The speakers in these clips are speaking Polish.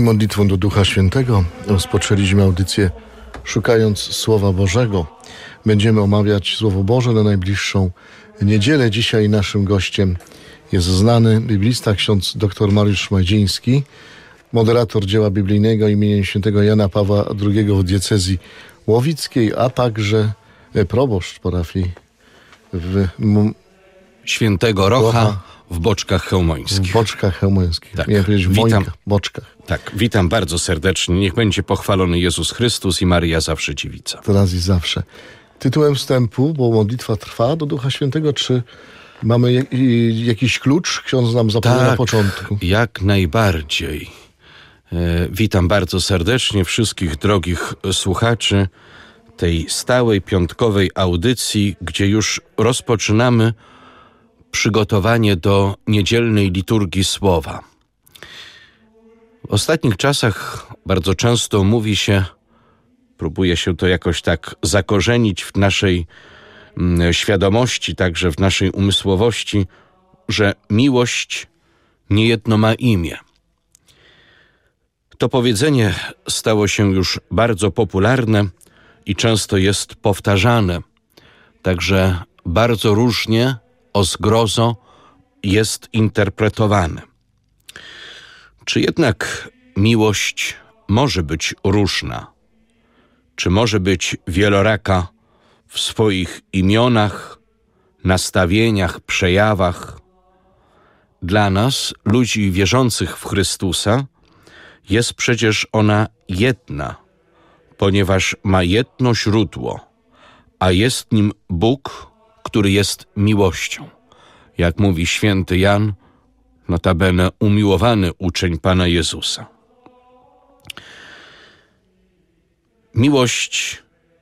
Modlitwą do Ducha Świętego rozpoczęliśmy audycję Szukając Słowa Bożego. Będziemy omawiać Słowo Boże na najbliższą niedzielę. Dzisiaj naszym gościem jest znany biblista, ksiądz dr Mariusz Szmajdziński, moderator dzieła biblijnego imieniem świętego Jana Pawła II w diecezji łowickiej, a także proboszcz parafii w Świętego Rocha w Boczkach Chełmońskich. W Boczkach Chełmońskich. Tak. Miałem powiedzieć Boczkach. Tak, witam bardzo serdecznie. Niech będzie pochwalony Jezus Chrystus i Maryja zawsze dziewica. Teraz i zawsze. Tytułem wstępu, bo modlitwa trwa do Ducha Świętego, czy mamy jakiś klucz? Ksiądz nam zapowiedział na początku. Jak najbardziej. Witam bardzo serdecznie wszystkich drogich słuchaczy tej stałej piątkowej audycji, gdzie już rozpoczynamy przygotowanie do niedzielnej liturgii Słowa. W ostatnich czasach bardzo często mówi się, próbuje się to jakoś tak zakorzenić w naszej świadomości, także w naszej umysłowości, że miłość niejedno ma imię. To powiedzenie stało się już bardzo popularne i często jest powtarzane, także bardzo różnie, o zgrozo jest interpretowane. Czy jednak miłość może być różna? Czy może być wieloraka w swoich imionach, nastawieniach, przejawach? Dla nas, ludzi wierzących w Chrystusa, jest przecież ona jedna, ponieważ ma jedno źródło, a jest nim Bóg, który jest miłością. Jak mówi święty Jan, notabene umiłowany uczeń Pana Jezusa. Miłość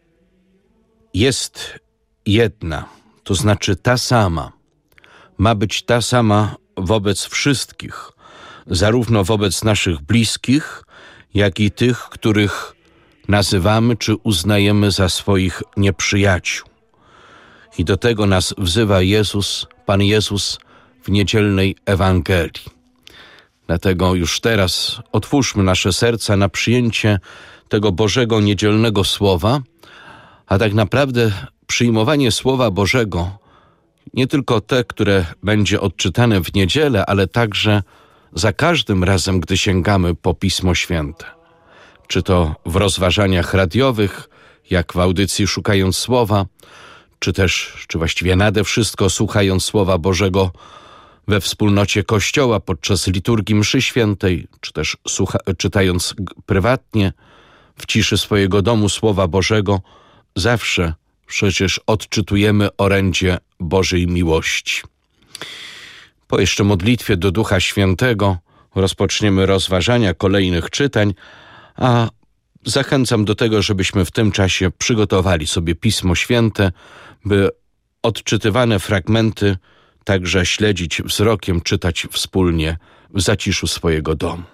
jest jedna, to znaczy ta sama. Ma być ta sama wobec wszystkich, zarówno wobec naszych bliskich, jak i tych, których nazywamy czy uznajemy za swoich nieprzyjaciół. I do tego nas wzywa Jezus, Pan Jezus w niedzielnej Ewangelii. Dlatego już teraz otwórzmy nasze serca na przyjęcie tego Bożego niedzielnego Słowa, a tak naprawdę przyjmowanie Słowa Bożego, nie tylko te, które będzie odczytane w niedzielę, ale także za każdym razem, gdy sięgamy po Pismo Święte. Czy to w rozważaniach radiowych, jak w audycji Szukając Słowa, czy właściwie nade wszystko słuchając Słowa Bożego we wspólnocie Kościoła podczas liturgii mszy świętej, czy też czytając prywatnie w ciszy swojego domu Słowa Bożego, zawsze przecież odczytujemy orędzie Bożej miłości. Po jeszcze modlitwie do Ducha Świętego rozpoczniemy rozważania kolejnych czytań, a zachęcam do tego, żebyśmy w tym czasie przygotowali sobie Pismo Święte, by odczytywane fragmenty także śledzić wzrokiem, czytać wspólnie w zaciszu swojego domu.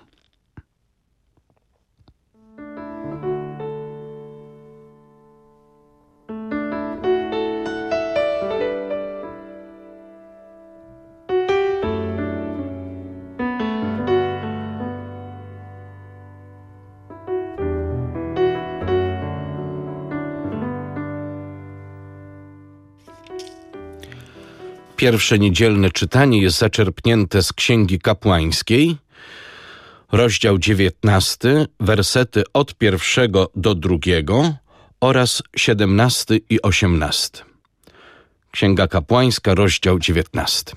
Pierwsze niedzielne czytanie jest zaczerpnięte z Księgi Kapłańskiej, rozdział 19, wersety od 1 do 2 oraz 17 i 18. Księga Kapłańska, rozdział 19.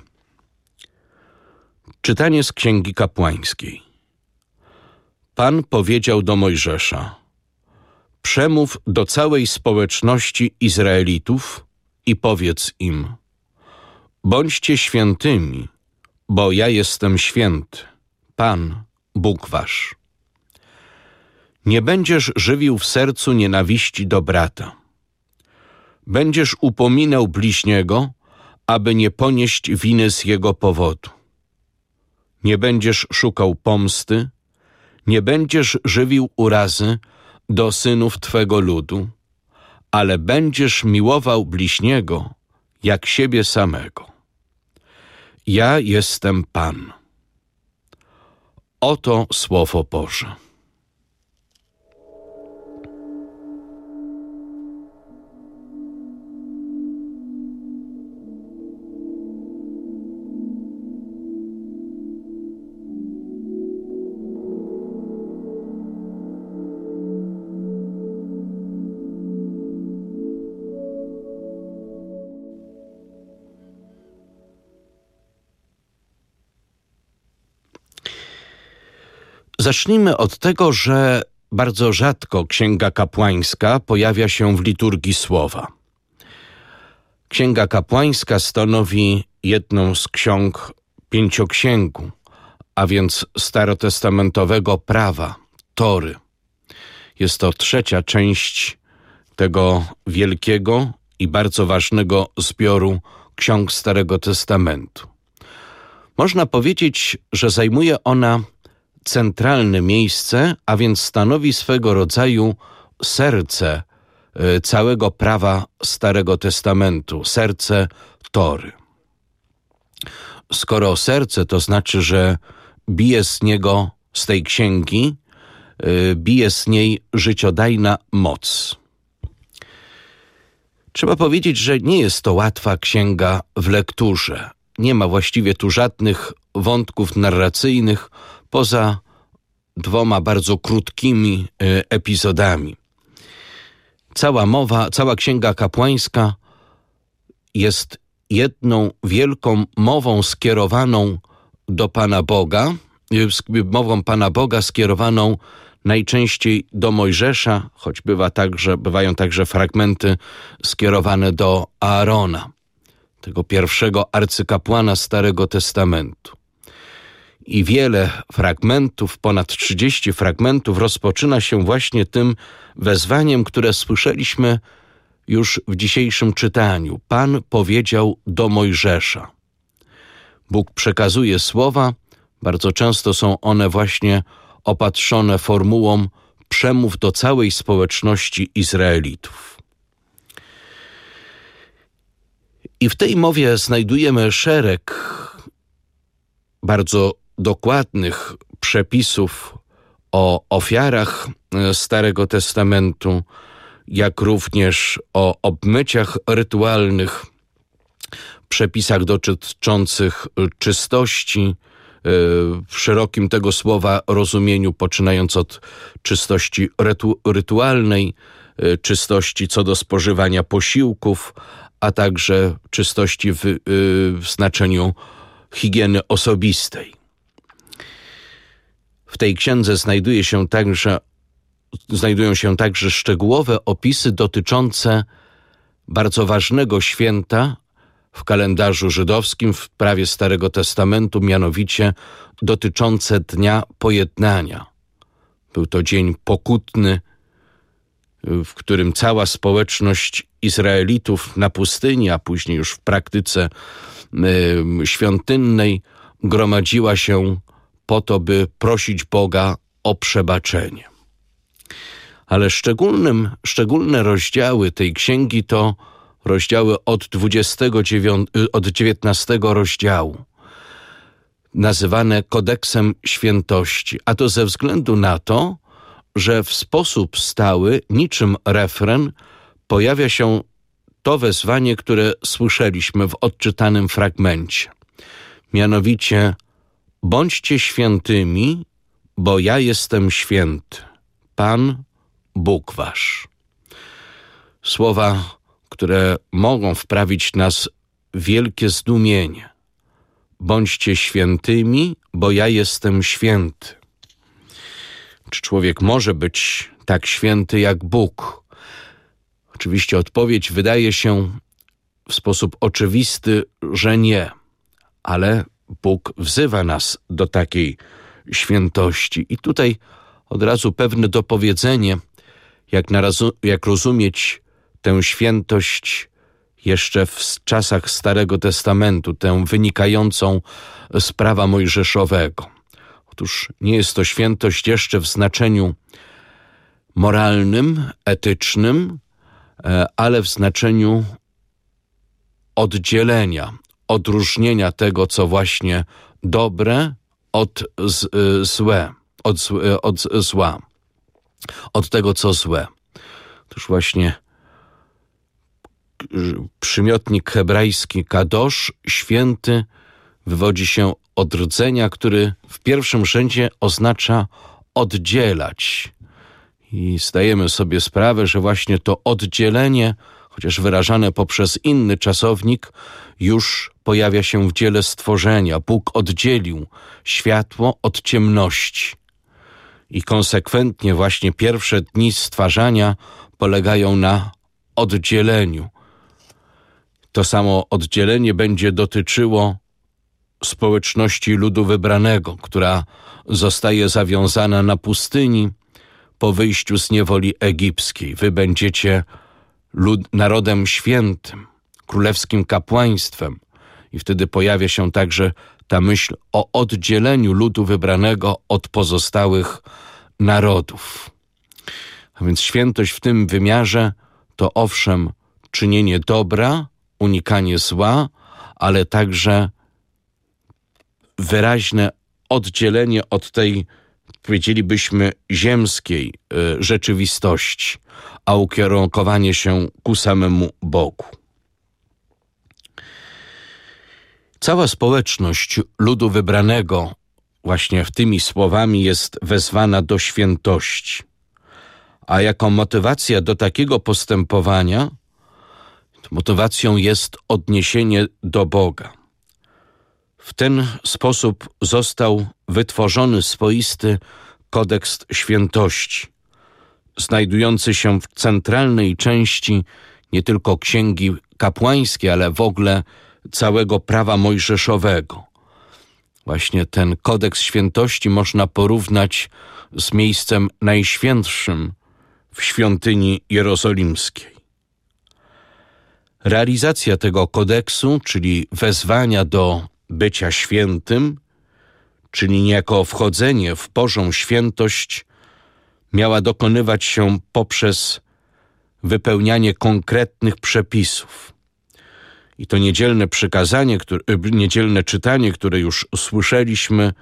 Czytanie z Księgi Kapłańskiej. Pan powiedział do Mojżesza: przemów do całej społeczności Izraelitów i powiedz im: bądźcie świętymi, bo ja jestem święty, Pan, Bóg wasz. Nie będziesz żywił w sercu nienawiści do brata. Będziesz upominał bliźniego, aby nie ponieść winy z jego powodu. Nie będziesz szukał pomsty, nie będziesz żywił urazy do synów twego ludu, ale będziesz miłował bliźniego jak siebie samego. Ja jestem Pan. Oto Słowo Boże. Zacznijmy od tego, że bardzo rzadko Księga Kapłańska pojawia się w liturgii Słowa. Księga Kapłańska stanowi jedną z ksiąg pięcioksięgu, a więc starotestamentowego prawa, Tory. Jest to trzecia część tego wielkiego i bardzo ważnego zbioru ksiąg Starego Testamentu. Można powiedzieć, że zajmuje ona centralne miejsce, a więc stanowi swego rodzaju serce całego prawa Starego Testamentu, serce Tory. Skoro serce, to znaczy, że bije z niego, z tej księgi, bije z niej życiodajna moc. Trzeba powiedzieć, że nie jest to łatwa księga w lekturze. Nie ma właściwie tu żadnych wątków narracyjnych poza dwoma bardzo krótkimi epizodami. Cała Księga Kapłańska jest jedną wielką mową skierowaną do Pana Boga, mową Pana Boga skierowaną najczęściej do Mojżesza, choć bywają także fragmenty skierowane do Aarona, tego pierwszego arcykapłana Starego Testamentu. I wiele fragmentów, ponad 30 fragmentów rozpoczyna się właśnie tym wezwaniem, które słyszeliśmy już w dzisiejszym czytaniu. Pan powiedział do Mojżesza. Bóg przekazuje słowa, bardzo często są one właśnie opatrzone formułą przemów do całej społeczności Izraelitów. I w tej mowie znajdujemy szereg bardzo dokładnych przepisów o ofiarach Starego Testamentu, jak również o obmyciach rytualnych, przepisach dotyczących czystości, w szerokim tego słowa rozumieniu, poczynając od czystości rytualnej, czystości co do spożywania posiłków, a także czystości w znaczeniu higieny osobistej. W tej księdze znajdują się także szczegółowe opisy dotyczące bardzo ważnego święta w kalendarzu żydowskim, w prawie Starego Testamentu, mianowicie dotyczące Dnia Pojednania. Był to dzień pokutny, w którym cała społeczność Izraelitów na pustyni, a później już w praktyce świątynnej gromadziła się po to, by prosić Boga o przebaczenie. Ale szczególne rozdziały tej księgi to rozdziały od 19 rozdziału, nazywane Kodeksem Świętości, a to ze względu na to, że w sposób stały, niczym refren, pojawia się to wezwanie, które słyszeliśmy w odczytanym fragmencie. Mianowicie, bądźcie świętymi, bo ja jestem święty, Pan, Bóg wasz. Słowa, które mogą wprawić nas w wielkie zdumienie. Bądźcie świętymi, bo ja jestem święty. Czy człowiek może być tak święty jak Bóg? Oczywiście odpowiedź wydaje się w sposób oczywisty, że nie, ale Bóg wzywa nas do takiej świętości. I tutaj od razu pewne dopowiedzenie, jak rozumieć tę świętość jeszcze w czasach Starego Testamentu, tę wynikającą z prawa mojżeszowego. Otóż nie jest to świętość jeszcze w znaczeniu moralnym, etycznym, ale w znaczeniu oddzielenia, odróżnienia tego, co właśnie dobre od zła, od tego, co złe. Otóż właśnie przymiotnik hebrajski kadosz, święty, wywodzi się od rdzenia, który w pierwszym rzędzie oznacza oddzielać. I zdajemy sobie sprawę, że właśnie to oddzielenie, chociaż wyrażane poprzez inny czasownik, już pojawia się w dziele stworzenia. Bóg oddzielił światło od ciemności. i konsekwentnie właśnie pierwsze dni stwarzania polegają na oddzieleniu. To samo oddzielenie będzie dotyczyło społeczności ludu wybranego, która zostaje zawiązana na pustyni po wyjściu z niewoli egipskiej. Wy będziecie narodem świętym, królewskim kapłaństwem. I wtedy pojawia się także ta myśl o oddzieleniu ludu wybranego od pozostałych narodów. A więc świętość w tym wymiarze to owszem czynienie dobra, unikanie zła, ale także wyraźne oddzielenie od tej, powiedzielibyśmy, ziemskiej rzeczywistości, a ukierunkowanie się ku samemu Bogu. Cała społeczność ludu wybranego właśnie tymi słowami jest wezwana do świętości. A jako motywacja do takiego postępowania, motywacją jest odniesienie do Boga. W ten sposób został wytworzony swoisty kodeks świętości, znajdujący się w centralnej części nie tylko księgi kapłańskiej, ale w ogóle całego prawa mojżeszowego. Właśnie ten kodeks świętości można porównać z miejscem najświętszym w świątyni jerozolimskiej. Realizacja tego kodeksu, czyli wezwania do bycia świętym, czyli niejako wchodzenie w Bożą świętość, miała dokonywać się poprzez wypełnianie konkretnych przepisów. I to niedzielne przykazanie, niedzielne czytanie, które już usłyszeliśmy,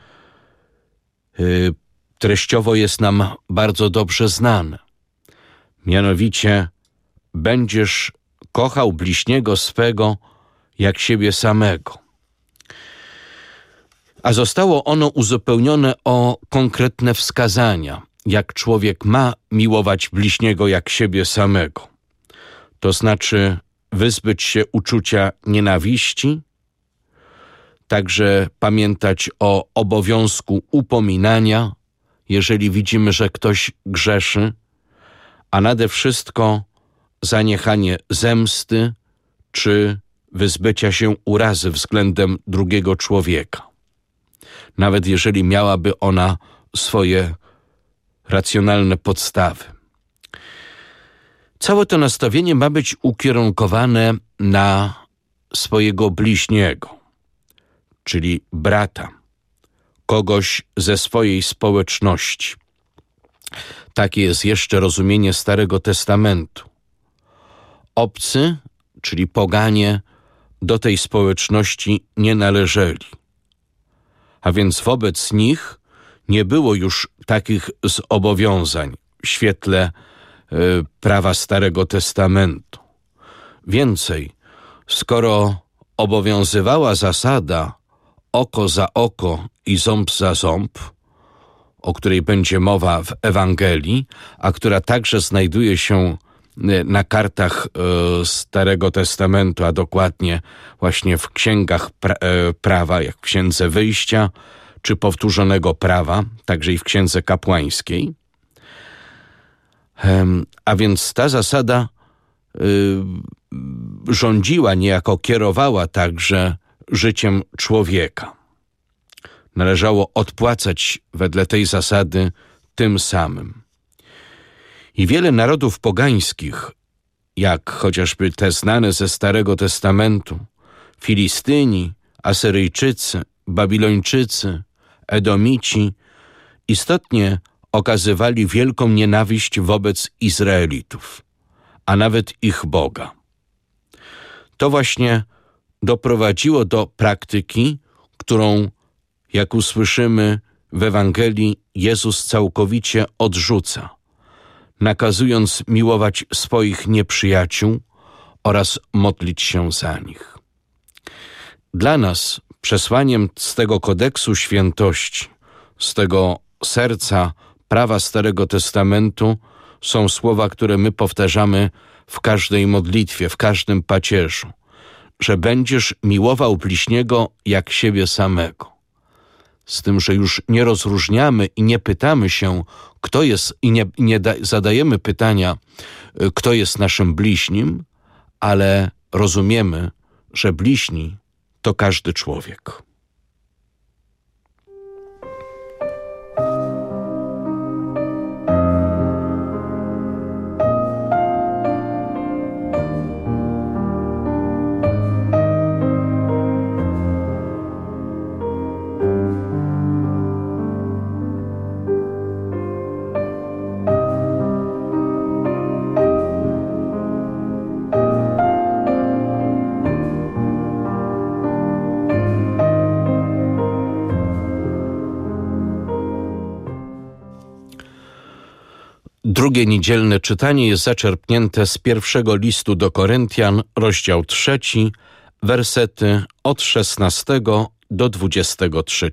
treściowo jest nam bardzo dobrze znane. Mianowicie, będziesz kochał bliźniego swego jak siebie samego. A zostało ono uzupełnione o konkretne wskazania, jak człowiek ma miłować bliźniego jak siebie samego. To znaczy wyzbyć się uczucia nienawiści, także pamiętać o obowiązku upominania, jeżeli widzimy, że ktoś grzeszy, a nade wszystko zaniechanie zemsty czy wyzbycia się urazy względem drugiego człowieka. Nawet jeżeli miałaby ona swoje racjonalne podstawy. Całe to nastawienie ma być ukierunkowane na swojego bliźniego, czyli brata, kogoś ze swojej społeczności. Takie jest jeszcze rozumienie Starego Testamentu. Obcy, czyli poganie, do tej społeczności nie należeli. A więc wobec nich nie było już takich zobowiązań w świetle prawa Starego Testamentu. Więcej, skoro obowiązywała zasada oko za oko i ząb za ząb, o której będzie mowa w Ewangelii, a która także znajduje się na kartach Starego Testamentu, a dokładnie właśnie w księgach prawa, jak w Księdze Wyjścia, czy Powtórzonego Prawa, także i w Księdze Kapłańskiej. A więc ta zasada rządziła, niejako kierowała także życiem człowieka. Należało odpłacać wedle tej zasady tym samym. I wiele narodów pogańskich, jak chociażby te znane ze Starego Testamentu, Filistyni, Asyryjczycy, Babilończycy, Edomici, istotnie okazywali wielką nienawiść wobec Izraelitów, a nawet ich Boga. To właśnie doprowadziło do praktyki, którą, jak usłyszymy w Ewangelii, Jezus całkowicie odrzuca, nakazując miłować swoich nieprzyjaciół oraz modlić się za nich. Dla nas przesłaniem z tego kodeksu świętości, z tego serca prawa Starego Testamentu są słowa, które my powtarzamy w każdej modlitwie, w każdym pacierzu, że będziesz miłował bliźniego jak siebie samego. z tym, że już nie rozróżniamy i nie pytamy się, kto jest, i zadajemy pytania, kto jest naszym bliźnim, ale rozumiemy, że bliźni to każdy człowiek. Drugie niedzielne czytanie jest zaczerpnięte z pierwszego listu do Koryntian, rozdział 3, wersety od 16 do 23.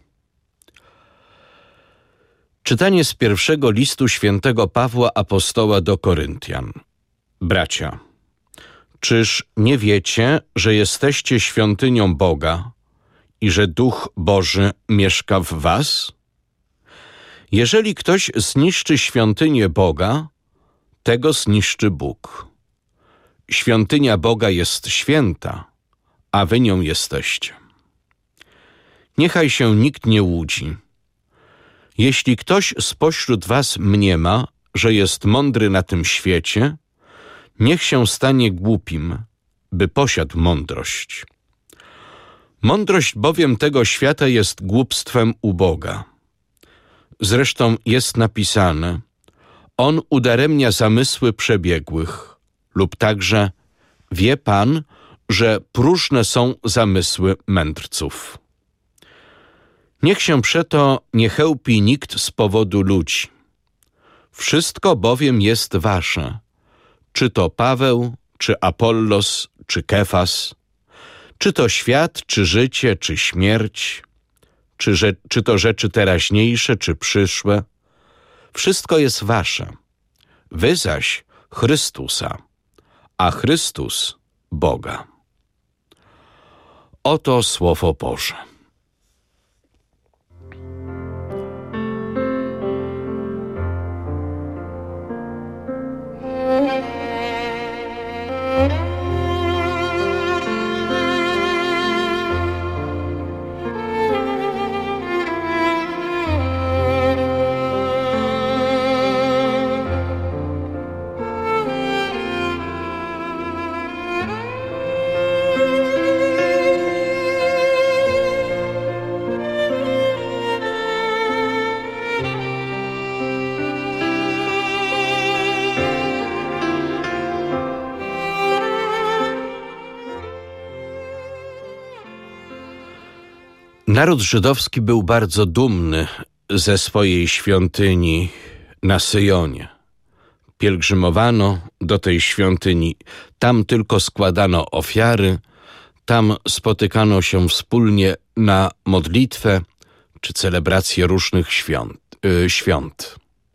Czytanie z pierwszego listu świętego Pawła Apostoła do Koryntian. Bracia, czyż nie wiecie, że jesteście świątynią Boga i że Duch Boży mieszka w was? Jeżeli ktoś zniszczy świątynię Boga, tego zniszczy Bóg. Świątynia Boga jest święta, a wy nią jesteście. Niechaj się nikt nie łudzi. Jeśli ktoś spośród was mniema, że jest mądry na tym świecie, niech się stanie głupim, by posiadł mądrość. Mądrość bowiem tego świata jest głupstwem u Boga. Zresztą jest napisane: On udaremnia zamysły przebiegłych, lub także wie Pan, że próżne są zamysły mędrców. Niech się przeto nie chełpi nikt z powodu ludzi. Wszystko bowiem jest wasze, czy to Paweł, czy Apollos, czy Kefas, czy to świat, czy życie, czy śmierć, czy to rzeczy teraźniejsze, czy przyszłe. Wszystko jest wasze. Wy zaś Chrystusa, a Chrystus Boga. Oto Słowo Boże. Naród żydowski był bardzo dumny ze swojej świątyni na Syjonie. Pielgrzymowano do tej świątyni, tam tylko składano ofiary, tam spotykano się wspólnie na modlitwę czy celebrację różnych świąt.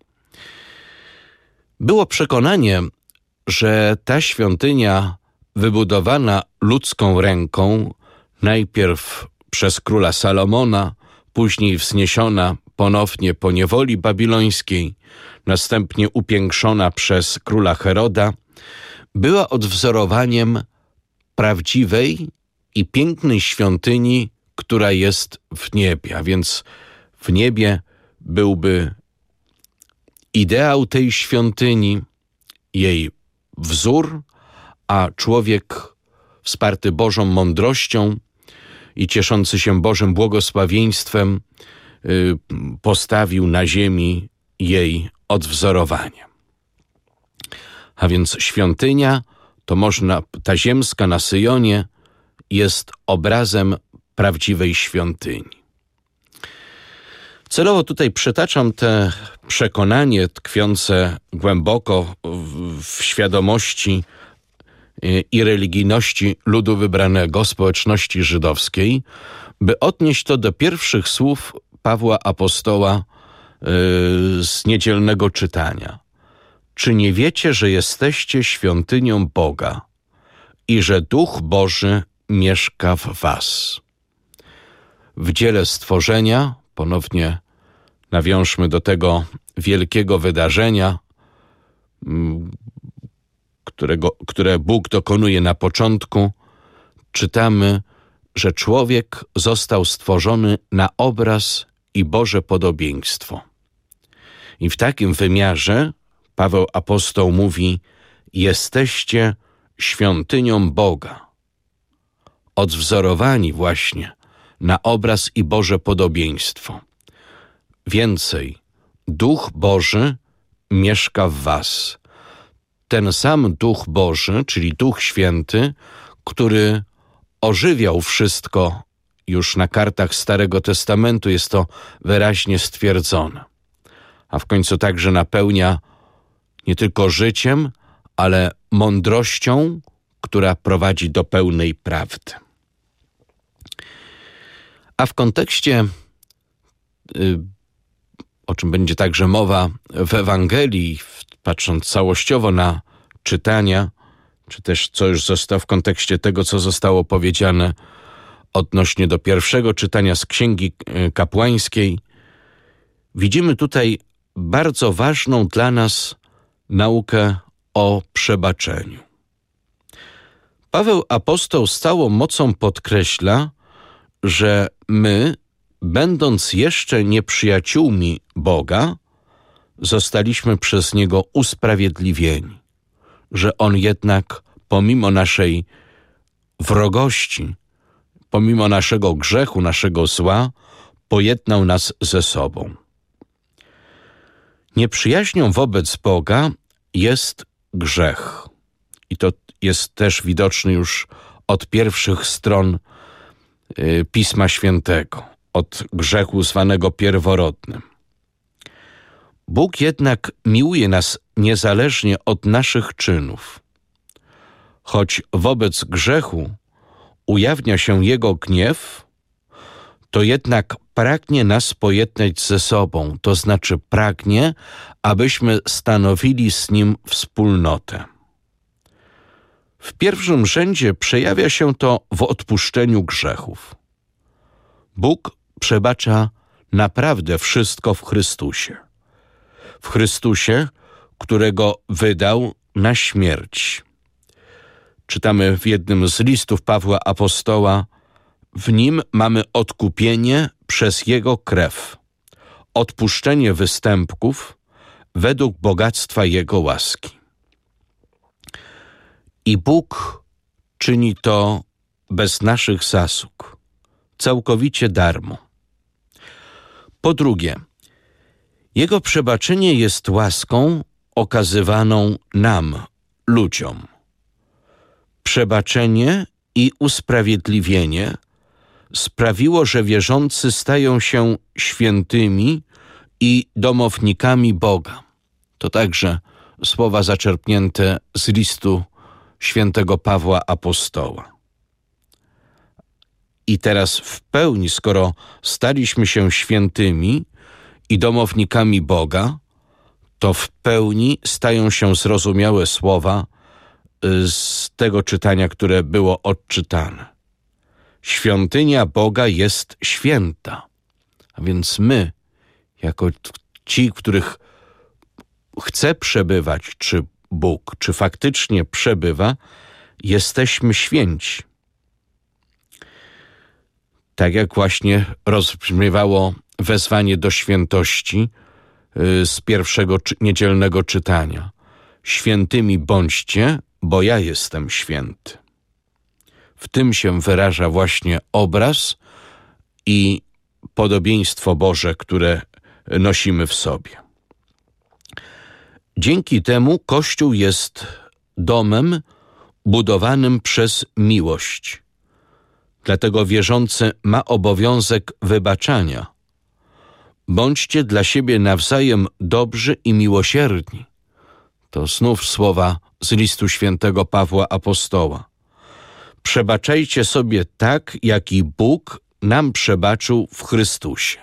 Było przekonanie, że ta świątynia wybudowana ludzką ręką, najpierw przez króla Salomona, później wzniesiona ponownie po niewoli babilońskiej, następnie upiększona przez króla Heroda, była odwzorowaniem prawdziwej i pięknej świątyni, która jest w niebie. A więc w niebie byłby ideał tej świątyni, jej wzór, a człowiek wsparty Bożą mądrością i cieszący się Bożym błogosławieństwem postawił na ziemi jej odwzorowanie. A więc świątynia, ta ziemska na Syjonie, jest obrazem prawdziwej świątyni. Celowo tutaj przytaczam te przekonanie tkwiące głęboko w świadomości i religijności ludu wybranego, społeczności żydowskiej, by odnieść to do pierwszych słów Pawła Apostoła z niedzielnego czytania. Czy nie wiecie, że jesteście świątynią Boga i że Duch Boży mieszka w was? w dziele stworzenia. Ponownie nawiążmy do wielkiego wydarzenia, które Bóg dokonuje na początku. Czytamy, że człowiek został stworzony na obraz i Boże podobieństwo. I w takim wymiarze Paweł apostoł mówi: jesteście świątynią Boga, odwzorowani właśnie na obraz i Boże podobieństwo. Więcej, Duch Boży mieszka w was. Ten sam Duch Boży, czyli Duch Święty, który ożywiał wszystko już na kartach Starego Testamentu, jest to wyraźnie stwierdzone. A w końcu także napełnia nie tylko życiem, ale mądrością, która prowadzi do pełnej prawdy. A w kontekście, o czym będzie także mowa w Ewangelii, patrząc całościowo na czytania, czy też co już zostało w kontekście tego, co zostało powiedziane odnośnie do pierwszego czytania z Księgi Kapłańskiej, widzimy tutaj bardzo ważną dla nas naukę o przebaczeniu. Paweł apostoł z całą mocą podkreśla, że my, będąc jeszcze nieprzyjaciółmi Boga, zostaliśmy przez Niego usprawiedliwieni, że On jednak pomimo naszej wrogości, pomimo naszego grzechu, naszego zła, pojednał nas ze sobą. Nieprzyjaźnią wobec Boga jest grzech. I to jest też widoczne już od pierwszych stron Pisma Świętego, od grzechu zwanego pierworodnym. Bóg jednak miłuje nas niezależnie od naszych czynów. Choć wobec grzechu ujawnia się Jego gniew, to jednak pragnie nas pojednać ze sobą, to znaczy pragnie, abyśmy stanowili z Nim wspólnotę. W pierwszym rzędzie przejawia się to w odpuszczeniu grzechów. Bóg przebacza naprawdę wszystko w Chrystusie. W Chrystusie, którego wydał na śmierć. Czytamy w jednym z listów Pawła apostoła: w Nim mamy odkupienie przez Jego krew, odpuszczenie występków według bogactwa Jego łaski. I Bóg czyni to bez naszych zasług, całkowicie darmo. Po drugie, Jego przebaczenie jest łaską okazywaną nam, ludziom. Przebaczenie i usprawiedliwienie sprawiło, że wierzący stają się świętymi i domownikami Boga. To także słowa zaczerpnięte z listu świętego Pawła apostoła. I teraz w pełni, skoro staliśmy się świętymi i domownikami Boga, to w pełni stają się zrozumiałe słowa z tego czytania, które było odczytane. Świątynia Boga jest święta, a więc my, jako ci, których chce przebywać, czy Bóg, czy faktycznie przebywa, jesteśmy święci. Tak jak właśnie rozbrzmiewało wezwanie do świętości z pierwszego niedzielnego czytania. Świętymi bądźcie, bo ja jestem święty. W tym się wyraża właśnie obraz i podobieństwo Boże, które nosimy w sobie. Dzięki temu Kościół jest domem budowanym przez miłość. Dlatego wierzący ma obowiązek wybaczania. Bądźcie dla siebie nawzajem dobrzy i miłosierni. To znów słowa z listu świętego Pawła apostoła. Przebaczajcie sobie tak, jak i Bóg nam przebaczył w Chrystusie.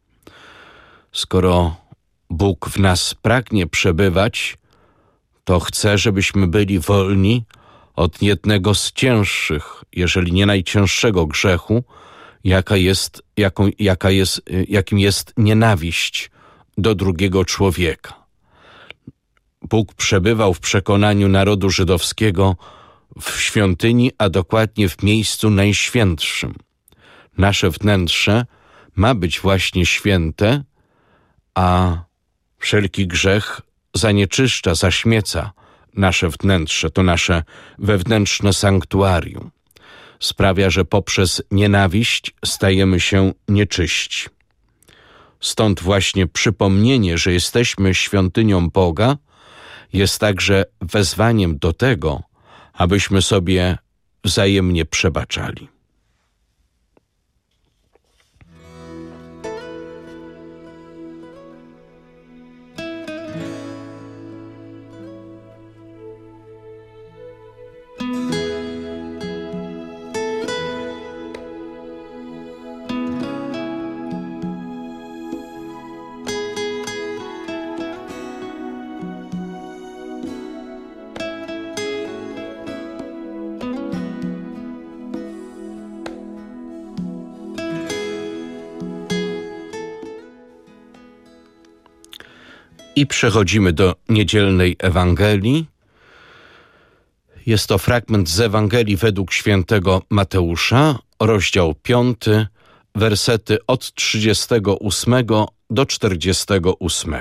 Skoro Bóg w nas pragnie przebywać, to chce, żebyśmy byli wolni od jednego z cięższych, jeżeli nie najcięższego grzechu, jakim jest nienawiść do drugiego człowieka. Bóg przebywał w przekonaniu narodu żydowskiego w świątyni, a dokładnie w miejscu najświętszym. Nasze wnętrze ma być właśnie święte, a wszelki grzech zanieczyszcza, zaśmieca nasze wnętrze, to nasze wewnętrzne sanktuarium. Sprawia, że poprzez nienawiść stajemy się nieczyści. Stąd właśnie przypomnienie, że jesteśmy świątynią Boga, jest także wezwaniem do tego, abyśmy sobie wzajemnie przebaczali. I przechodzimy do niedzielnej Ewangelii. Jest to fragment z Ewangelii według świętego Mateusza, rozdział 5, wersety od 38 do 48.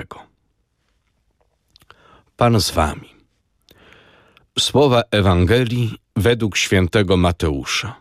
Pan z wami. Słowa Ewangelii według świętego Mateusza.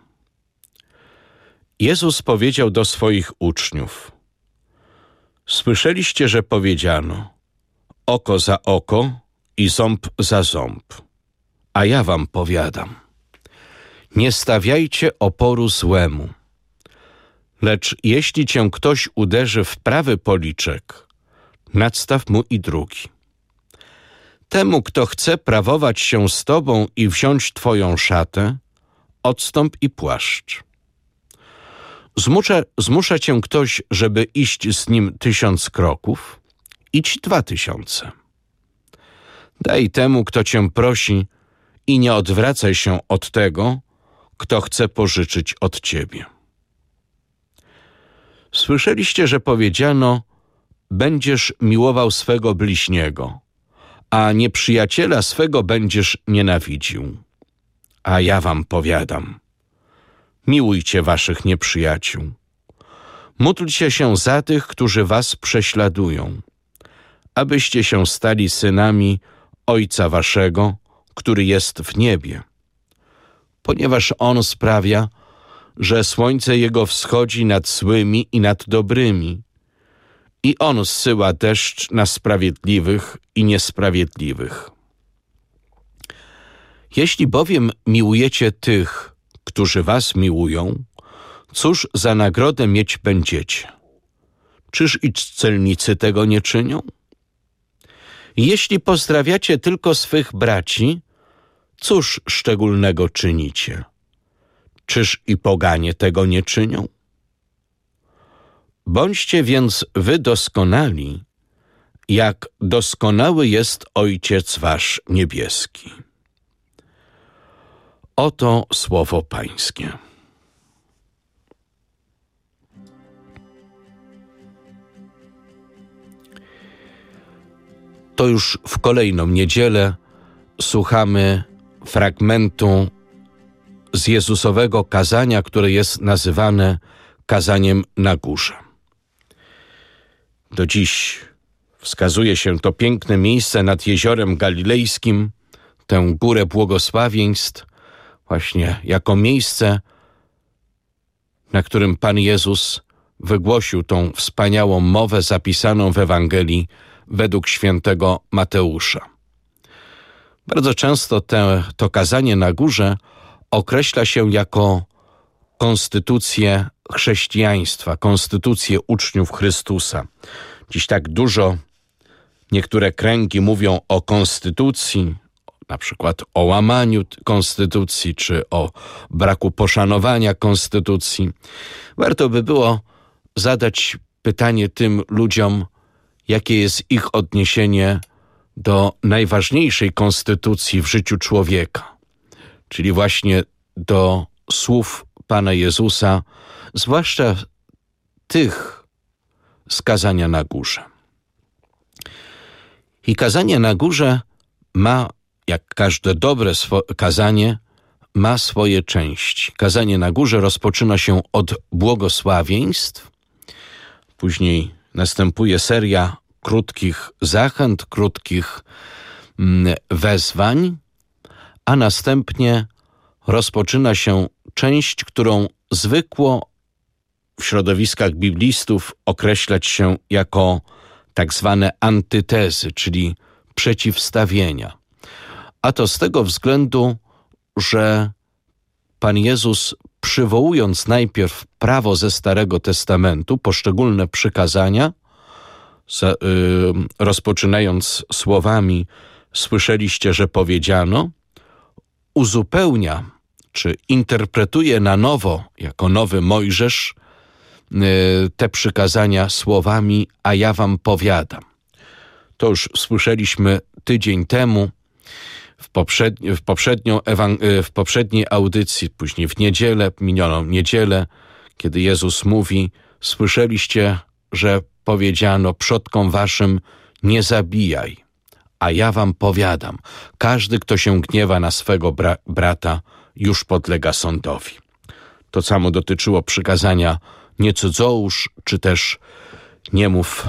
Jezus powiedział do swoich uczniów: słyszeliście, że powiedziano: oko za oko i ząb za ząb. A ja wam powiadam: nie stawiajcie oporu złemu. Lecz jeśli cię ktoś uderzy w prawy policzek, nadstaw mu i drugi. Temu, kto chce prawować się z tobą i wziąć twoją szatę, odstąp i płaszcz. Zmusza cię ktoś, żeby iść z nim 1000 kroków, idź 2000. Daj temu, kto cię prosi, i nie odwracaj się od tego, kto chce pożyczyć od ciebie. Słyszeliście, że powiedziano: będziesz miłował swego bliźniego, a nieprzyjaciela swego będziesz nienawidził. A ja wam powiadam: miłujcie waszych nieprzyjaciół. Módlcie się za tych, którzy was prześladują, abyście się stali synami Ojca waszego, który jest w niebie. Ponieważ On sprawia, że słońce Jego wschodzi nad złymi i nad dobrymi, i On zsyła deszcz na sprawiedliwych i niesprawiedliwych. Jeśli bowiem miłujecie tych, którzy was miłują, cóż za nagrodę mieć będziecie? Czyż i celnicy tego nie czynią? Jeśli pozdrawiacie tylko swych braci, cóż szczególnego czynicie? Czyż i poganie tego nie czynią? Bądźcie więc wy doskonali, jak doskonały jest Ojciec wasz niebieski. Oto słowo Pańskie. To już w kolejną niedzielę słuchamy fragmentu z Jezusowego kazania, które jest nazywane kazaniem na górze. Do dziś wskazuje się to piękne miejsce nad Jeziorem Galilejskim, tę górę błogosławieństw, właśnie jako miejsce, na którym Pan Jezus wygłosił tą wspaniałą mowę zapisaną w Ewangelii według świętego Mateusza. Bardzo często to kazanie na górze określa się jako konstytucję chrześcijaństwa, konstytucję uczniów Chrystusa. Dziś tak dużo niektóre kręgi mówią o konstytucji, na przykład o łamaniu konstytucji, czy o braku poszanowania konstytucji. Warto by było zadać pytanie tym ludziom, jakie jest ich odniesienie do najważniejszej konstytucji w życiu człowieka, czyli właśnie do słów Pana Jezusa, zwłaszcza tych z kazania na górze. I kazanie na górze ma, jak każde dobre kazanie, ma swoje części. Kazanie na górze rozpoczyna się od błogosławieństw, później następuje seria krótkich zachęt, krótkich wezwań, a następnie rozpoczyna się część, którą zwykło w środowiskach biblistów określać się jako tak zwane antytezy, czyli przeciwstawienia. A to z tego względu, że Pan Jezus, przywołując najpierw prawo ze Starego Testamentu, poszczególne przykazania, rozpoczynając słowami słyszeliście, że powiedziano, uzupełnia czy interpretuje na nowo, jako nowy Mojżesz, te przykazania słowami, a ja wam powiadam. To już słyszeliśmy tydzień temu w poprzedniej audycji, później w niedzielę, minioną niedzielę, kiedy Jezus mówi, słyszeliście, że powiedziano przodkom waszym, nie zabijaj, a ja wam powiadam, każdy, kto się gniewa na swego brata, już podlega sądowi. To samo dotyczyło przykazania nie cudzołóż, czy też nie mów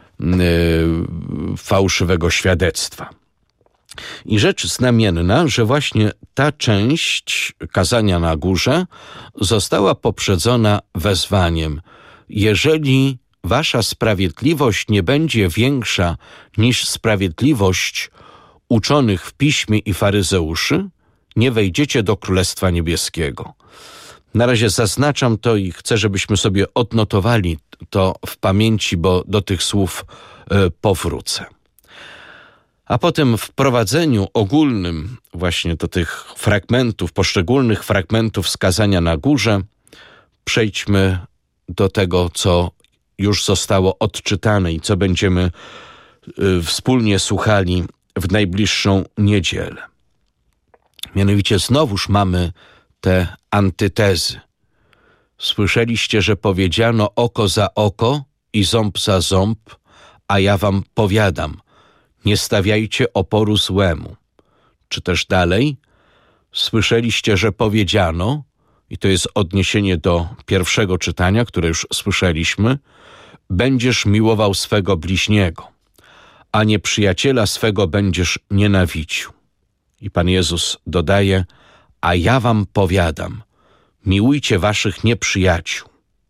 fałszywego świadectwa. I rzecz znamienna, że właśnie ta część kazania na górze została poprzedzona wezwaniem: jeżeli wasza sprawiedliwość nie będzie większa niż sprawiedliwość uczonych w piśmie i faryzeuszy, nie wejdziecie do Królestwa Niebieskiego. Na razie zaznaczam to i chcę, żebyśmy sobie odnotowali to w pamięci, bo do tych słów powrócę. A potem w wprowadzeniu ogólnym właśnie do tych fragmentów, poszczególnych fragmentów skazania na górze, przejdźmy do tego, co już zostało odczytane i co będziemy wspólnie słuchali w najbliższą niedzielę. Mianowicie znowuż mamy te antytezy. Słyszeliście, że powiedziano oko za oko i ząb za ząb, a ja wam powiadam, nie stawiajcie oporu złemu. Czy też dalej, słyszeliście, że powiedziano, i to jest odniesienie do pierwszego czytania, które już słyszeliśmy, będziesz miłował swego bliźniego, a nieprzyjaciela swego będziesz nienawidził. I Pan Jezus dodaje, a ja wam powiadam, miłujcie waszych nieprzyjaciół.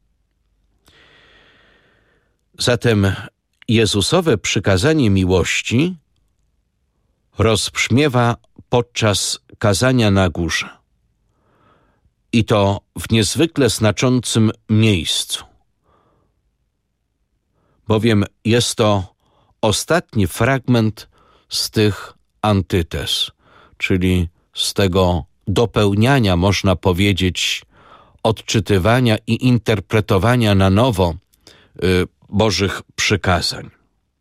Zatem Jezusowe przykazanie miłości rozbrzmiewa podczas kazania na górze. I to w niezwykle znaczącym miejscu. Bowiem jest to ostatni fragment z tych antytez, czyli z tego dopełniania, można powiedzieć, odczytywania i interpretowania na nowo Bożych przykazań.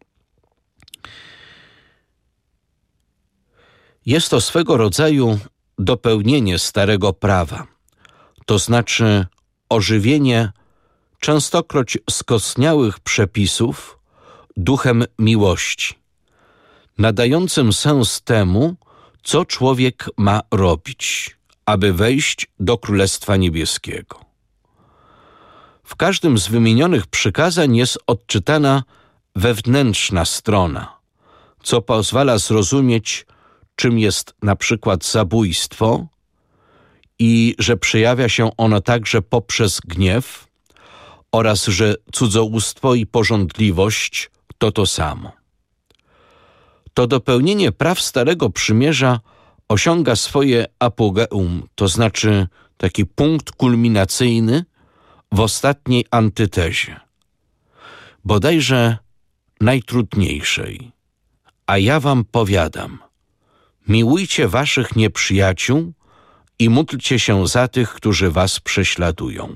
Jest to swego rodzaju dopełnienie starego prawa, to znaczy ożywienie częstokroć skostniałych przepisów duchem miłości, nadającym sens temu, co człowiek ma robić, aby wejść do Królestwa Niebieskiego. W każdym z wymienionych przykazań jest odczytana wewnętrzna strona, co pozwala zrozumieć, czym jest na przykład zabójstwo i że przejawia się ono także poprzez gniew oraz że cudzołóstwo i pożądliwość to samo. To dopełnienie praw Starego Przymierza osiąga swoje apogeum, to znaczy taki punkt kulminacyjny w ostatniej antytezie, bodajże najtrudniejszej. A ja wam powiadam, miłujcie waszych nieprzyjaciół i módlcie się za tych, którzy was prześladują.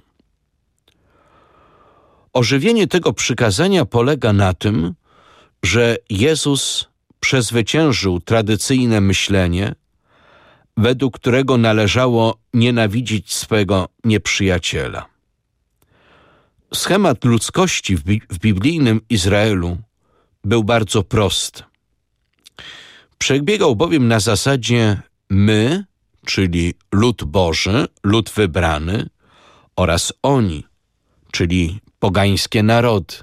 Ożywienie tego przykazania polega na tym, że Jezus przezwyciężył tradycyjne myślenie, według którego należało nienawidzić swego nieprzyjaciela. Schemat ludzkości w biblijnym Izraelu był bardzo prosty. Przebiegał bowiem na zasadzie my, czyli lud Boży, lud wybrany, oraz oni, czyli pogańskie narody.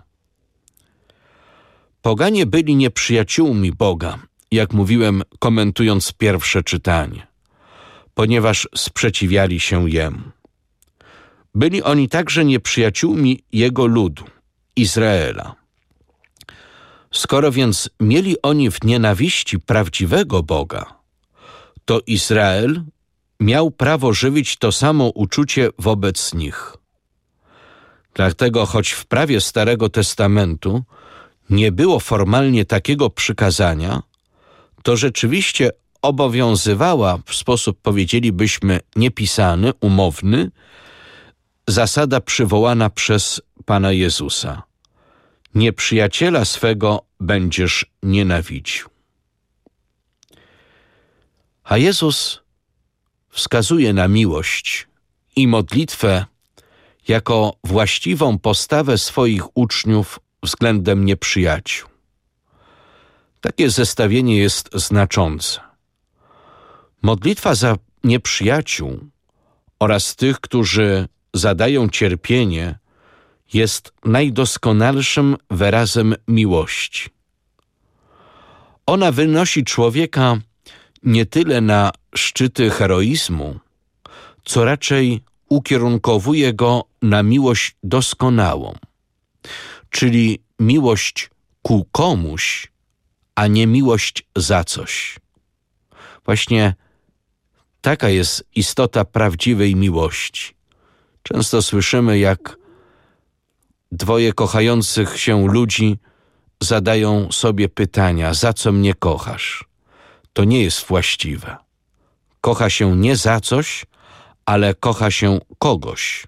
Poganie byli nieprzyjaciółmi Boga, jak mówiłem, komentując pierwsze czytanie, ponieważ sprzeciwiali się Jemu. Byli oni także nieprzyjaciółmi Jego ludu, Izraela. Skoro więc mieli oni w nienawiści prawdziwego Boga, to Izrael miał prawo żywić to samo uczucie wobec nich. Dlatego, choć w prawie Starego Testamentu nie było formalnie takiego przykazania, to rzeczywiście obowiązywała w sposób, powiedzielibyśmy, niepisany, umowny, zasada przywołana przez Pana Jezusa. Nieprzyjaciela swego będziesz nienawidził. A Jezus wskazuje na miłość i modlitwę jako właściwą postawę swoich uczniów względem nieprzyjaciół. Takie zestawienie jest znaczące. Modlitwa za nieprzyjaciół oraz tych, którzy zadają cierpienie, jest najdoskonalszym wyrazem miłości. Ona wynosi człowieka nie tyle na szczyty heroizmu, co raczej ukierunkowuje go na miłość doskonałą, czyli miłość ku komuś, a nie miłość za coś. Właśnie taka jest istota prawdziwej miłości. Często słyszymy, jak dwoje kochających się ludzi zadają sobie pytania: za co mnie kochasz? To nie jest właściwe. Kocha się nie za coś, ale kocha się kogoś.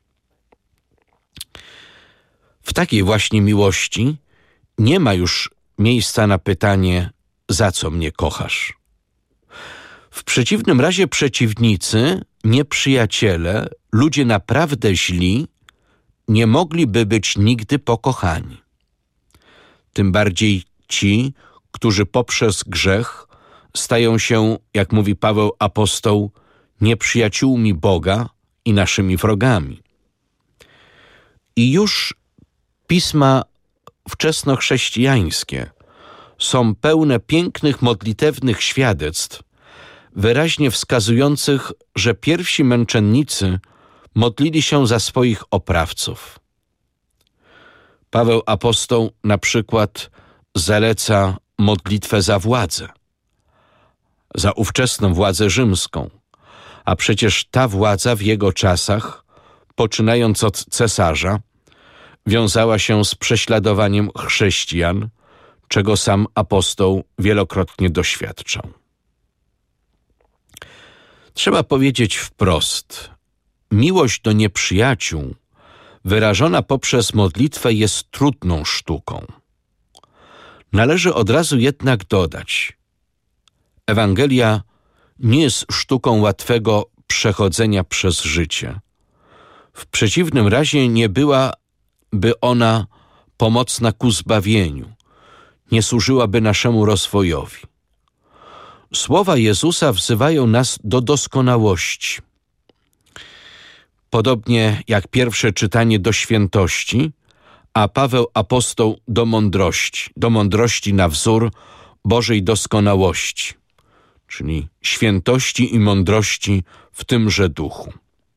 W takiej właśnie miłości nie ma już miejsca na pytanie: za co mnie kochasz? W przeciwnym razie przeciwnicy, nieprzyjaciele, ludzie naprawdę źli nie mogliby być nigdy pokochani. Tym bardziej ci, którzy poprzez grzech stają się, jak mówi Paweł apostoł, nieprzyjaciółmi Boga i naszymi wrogami. I już pisma wczesnochrześcijańskie są pełne pięknych modlitewnych świadectw, wyraźnie wskazujących, że pierwsi męczennicy modlili się za swoich oprawców. Paweł apostoł na przykład zaleca modlitwę za władzę, za ówczesną władzę rzymską, a przecież ta władza w jego czasach, poczynając od cesarza, wiązała się z prześladowaniem chrześcijan, czego sam apostoł wielokrotnie doświadczał. Trzeba powiedzieć wprost, miłość do nieprzyjaciół wyrażona poprzez modlitwę jest trudną sztuką. Należy od razu jednak dodać, Ewangelia nie jest sztuką łatwego przechodzenia przez życie. W przeciwnym razie nie byłaby ona pomocna ku zbawieniu, nie służyłaby naszemu rozwojowi. Słowa Jezusa wzywają nas do doskonałości. Podobnie jak pierwsze czytanie do świętości, a Paweł apostoł do mądrości na wzór Bożej doskonałości, czyli świętości i mądrości w tymże duchu.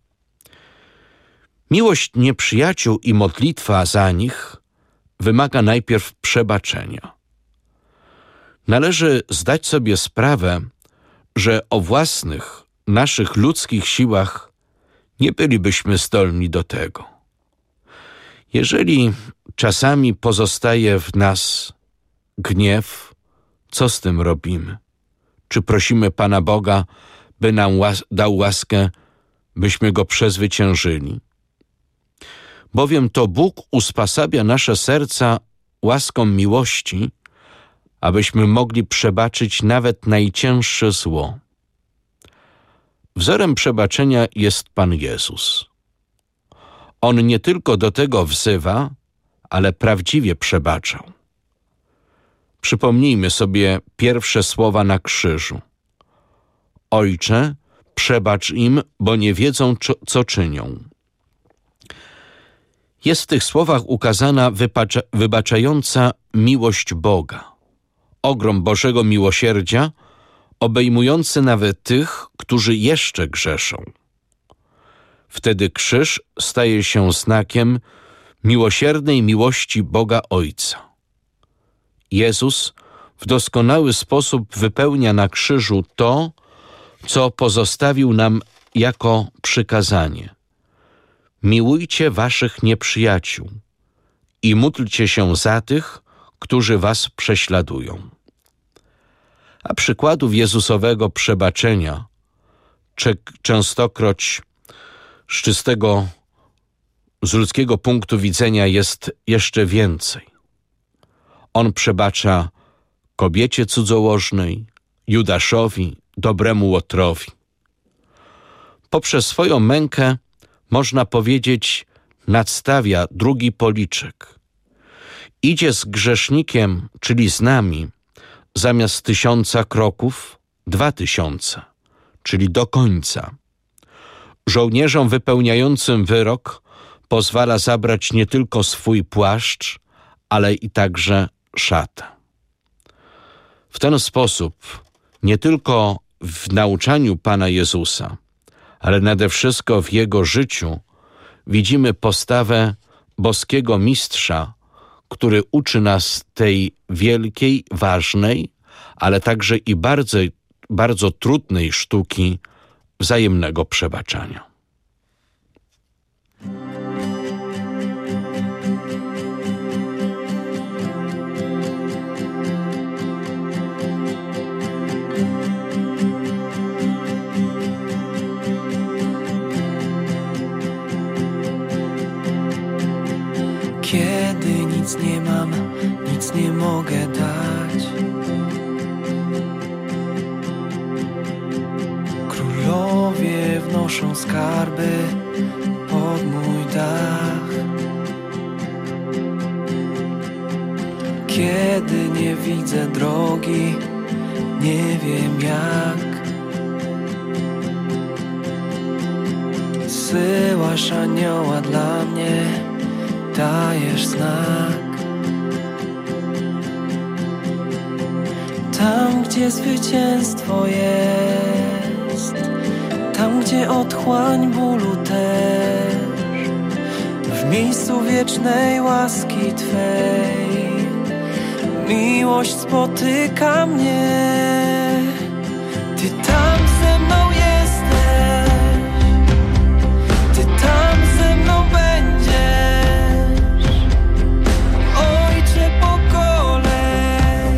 Miłość nieprzyjaciół i modlitwa za nich wymaga najpierw przebaczenia. Należy zdać sobie sprawę, że o własnych, naszych ludzkich siłach nie bylibyśmy zdolni do tego. Jeżeli czasami pozostaje w nas gniew, co z tym robimy? Czy prosimy Pana Boga, by nam dał łaskę, byśmy go przezwyciężyli? Bowiem to Bóg usposabia nasze serca łaską miłości, abyśmy mogli przebaczyć nawet najcięższe zło. Wzorem przebaczenia jest Pan Jezus. On nie tylko do tego wzywa, ale prawdziwie przebaczał. Przypomnijmy sobie pierwsze słowa na krzyżu. Ojcze, przebacz im, bo nie wiedzą, co czynią. Jest w tych słowach ukazana wybaczająca miłość Boga, ogrom Bożego miłosierdzia, obejmujący nawet tych, którzy jeszcze grzeszą. Wtedy krzyż staje się znakiem miłosiernej miłości Boga Ojca. Jezus w doskonały sposób wypełnia na krzyżu to, co pozostawił nam jako przykazanie. Miłujcie waszych nieprzyjaciół i módlcie się za tych, którzy was prześladują. A przykładów Jezusowego przebaczenia, częstokroć z ludzkiego punktu widzenia, jest jeszcze więcej. On przebacza kobiecie cudzołożnej, Judaszowi, dobremu Łotrowi. Poprzez swoją mękę, można powiedzieć, nadstawia drugi policzek. Idzie z grzesznikiem, czyli z nami, zamiast 1000 kroków, 2000, czyli do końca. Żołnierzom wypełniającym wyrok pozwala zabrać nie tylko swój płaszcz, ale i także szatę. W ten sposób nie tylko w nauczaniu Pana Jezusa, ale nade wszystko w Jego życiu widzimy postawę boskiego mistrza, który uczy nas tej wielkiej, ważnej, ale także i bardzo, bardzo trudnej sztuki wzajemnego przebaczania. Kiedy nic nie mam, nic nie mogę dać. Królowie wnoszą skarby pod mój dach. Kiedy nie widzę drogi, nie wiem jak. Zsyłasz anioła dla mnie, dajesz znak. Tam, gdzie zwycięstwo jest, tam, gdzie otchłań bólu też, w miejscu wiecznej łaski Twej, miłość spotyka mnie. Ty tam ze mną jesteś, Ty tam ze mną będziesz. Ojcze pokoleń,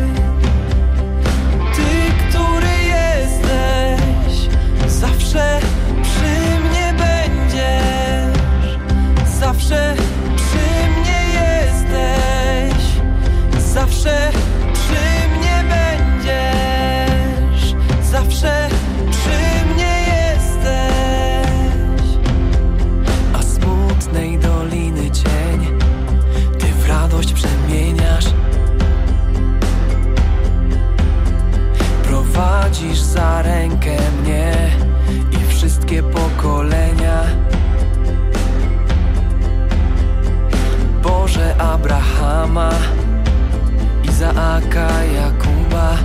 Ty, który jesteś, zawsze przy mnie będziesz. Zawsze przy mnie jesteś, zawsze przy mnie będziesz. Zawsze przy mnie jesteś. A smutnej doliny cień Ty w radość przemieniasz. Prowadzisz za rękę mnie i wszystkie pokolenia. Boże Abrahama, Izaaka, Jakuba.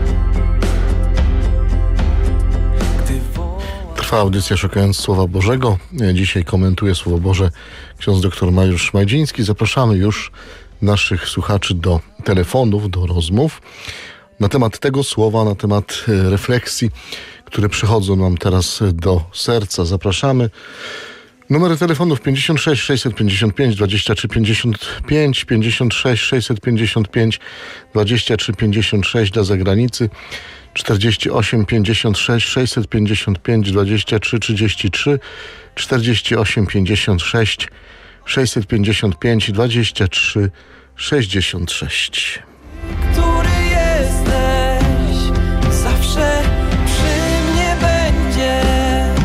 Trwa audycja Szukając Słowa Bożego. Dzisiaj komentuje Słowo Boże ksiądz dr Mariusz Szmajdziński. Zapraszamy już naszych słuchaczy do telefonów, do rozmów na temat tego słowa, na temat refleksji, które przychodzą nam teraz do serca. Zapraszamy. Numery telefonów 56 655 23 55, 56 655 23 56 dla zagranicy, 48 56 655 23 33, 48 56 655 23 66. Który jesteś, zawsze przy mnie będziesz.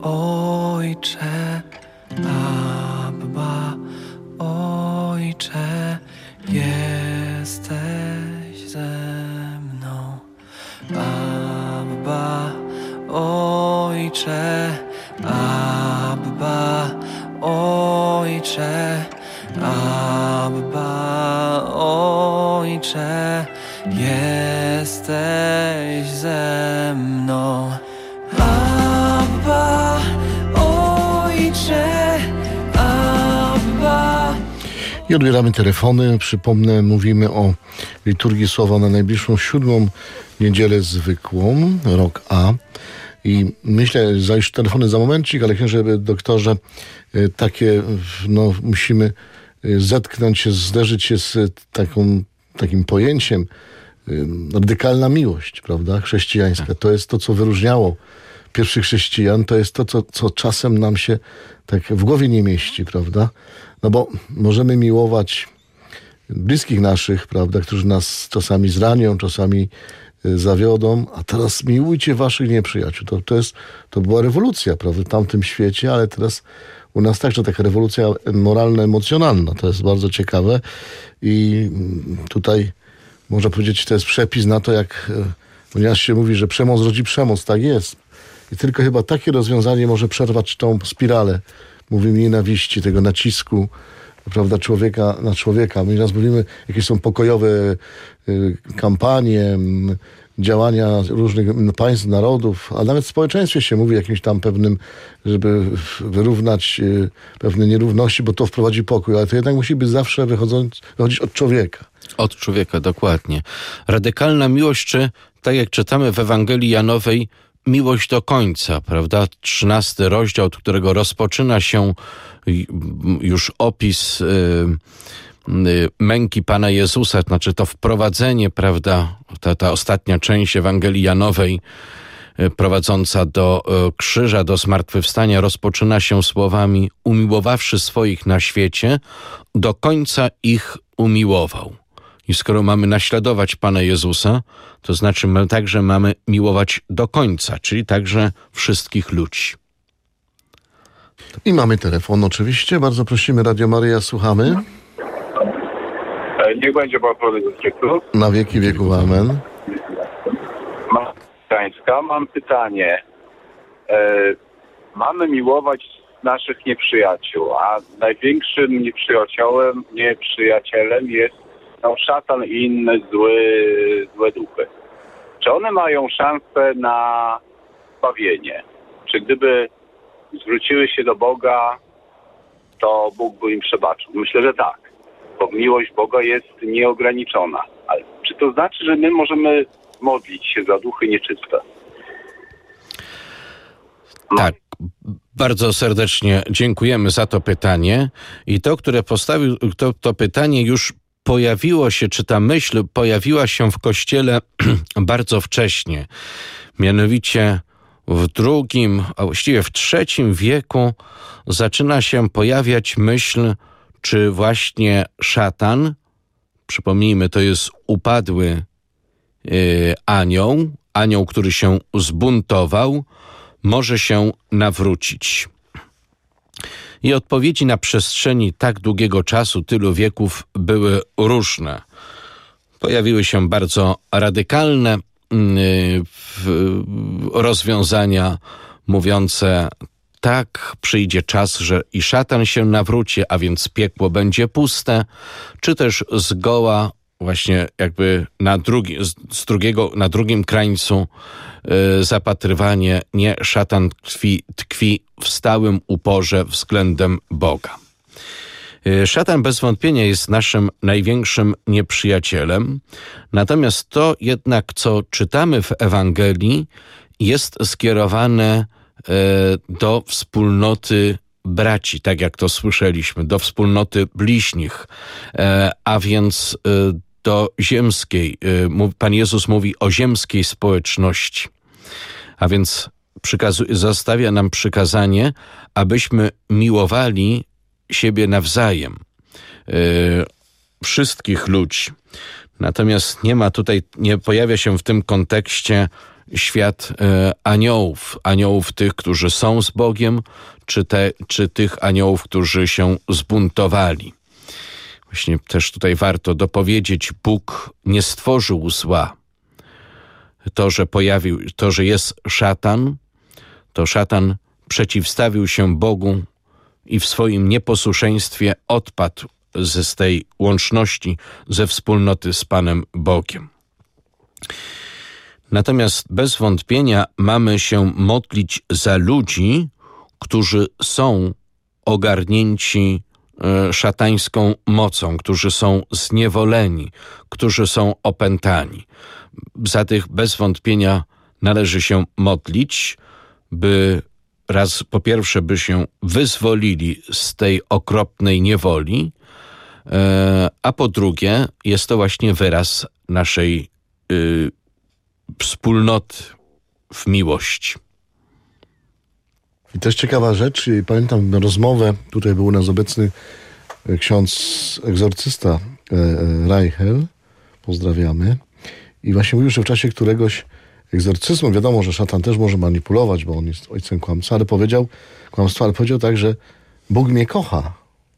Ojcze, Abba, Ojcze, jesteś ze mną. Abba, Ojcze, Abba, Ojcze, Abba, Ojcze, jesteś ze mną. Abba, Ojcze, Abba. I odbieramy telefony. Przypomnę, mówimy o liturgii słowa na najbliższą 7. niedzielę zwykłą, rok A. I myślę, zajść telefony za momencik, ale księże doktorze, takie, musimy zetknąć się, zderzyć się z takim pojęciem radykalna miłość, prawda, chrześcijańska. To jest to, co wyróżniało pierwszych chrześcijan, to jest to, co czasem nam się tak w głowie nie mieści, prawda? No bo możemy miłować bliskich naszych, prawda, którzy nas czasami zranią, czasami zawiodą, a teraz miłujcie waszych nieprzyjaciół. To była rewolucja, prawda, w tamtym świecie, ale teraz u nas także taka rewolucja moralno-emocjonalna. To jest bardzo ciekawe i tutaj można powiedzieć, to jest przepis na to, ponieważ się mówi, że przemoc rodzi przemoc, tak jest. I tylko chyba takie rozwiązanie może przerwać tą spiralę, mówimy, nienawiści, tego nacisku, prawda, człowieka na człowieka. My teraz mówimy, jakie są pokojowe kampanie, działania różnych państw, narodów, a nawet w społeczeństwie się mówi jakimś tam pewnym, żeby wyrównać pewne nierówności, bo to wprowadzi pokój, ale to jednak musi być zawsze wychodzić od człowieka. Od człowieka, dokładnie. Radykalna miłość, czy tak jak czytamy w Ewangelii Janowej, miłość do końca, prawda? 13 rozdział, od którego rozpoczyna się już opis męki Pana Jezusa, znaczy to wprowadzenie, prawda, ta ostatnia część Ewangelii Janowej prowadząca do krzyża, do zmartwychwstania, rozpoczyna się słowami: umiłowawszy swoich na świecie, do końca ich umiłował. I skoro mamy naśladować Pana Jezusa, to znaczy my także mamy miłować do końca, czyli także wszystkich ludzi. I mamy telefon oczywiście. Bardzo prosimy, Radio Maryja, słuchamy. Niech będzie Pan z Cieków. Na wieki wieków, amen. Mam pytanie. Mamy miłować naszych nieprzyjaciół, a największym nieprzyjacielem jest szatan i inne złe duchy. Czy one mają szansę na zbawienie? Czy gdyby zwróciły się do Boga, to Bóg by im przebaczył? Myślę, że tak, bo miłość Boga jest nieograniczona. Ale czy to znaczy, że my możemy modlić się za duchy nieczyste? Tak, bardzo serdecznie dziękujemy za to pytanie. I to, które postawił, to pytanie już pojawiło się, czy ta myśl pojawiła się w Kościele bardzo wcześnie. Mianowicie w II, a właściwie w III wieku zaczyna się pojawiać myśl, czy właśnie szatan, przypomnijmy, to jest upadły anioł, który się zbuntował, może się nawrócić. I odpowiedzi na przestrzeni tak długiego czasu, tylu wieków, były różne. Pojawiły się bardzo radykalne rozwiązania mówiące: tak, przyjdzie czas, że i szatan się nawróci, a więc piekło będzie puste, czy też zgoła właśnie jakby na drugim krańcu zapatrywanie: nie, szatan tkwi w stałym uporze względem Boga. Szatan bez wątpienia jest naszym największym nieprzyjacielem, natomiast to jednak, co czytamy w Ewangelii, jest skierowane do wspólnoty braci, tak jak to słyszeliśmy, do wspólnoty bliźnich, a więc do ziemskiej. Pan Jezus mówi o ziemskiej społeczności, a więc zostawia nam przykazanie, abyśmy miłowali siebie nawzajem, wszystkich ludzi. Natomiast nie pojawia się w tym kontekście świat aniołów tych, którzy są z Bogiem, czy tych aniołów, którzy się zbuntowali. Właśnie też tutaj warto dopowiedzieć, Bóg nie stworzył zła. To, że jest szatan, to szatan przeciwstawił się Bogu i w swoim nieposłuszeństwie odpadł z tej łączności, ze wspólnoty z Panem Bogiem. Natomiast bez wątpienia mamy się modlić za ludzi, którzy są ogarnięci szatańską mocą, którzy są zniewoleni, którzy są opętani. Za tych bez wątpienia należy się modlić, po pierwsze, by się wyzwolili z tej okropnej niewoli, a po drugie, jest to właśnie wyraz naszej wspólnoty w miłości. I też ciekawa rzecz, pamiętam rozmowę, tutaj był u nas obecny ksiądz egzorcysta Reichel, pozdrawiamy, i właśnie mówił, że w czasie któregoś egzorcyzmu, wiadomo, że szatan też może manipulować, bo on jest ojcem kłamstwa, ale powiedział tak, że Bóg mnie kocha.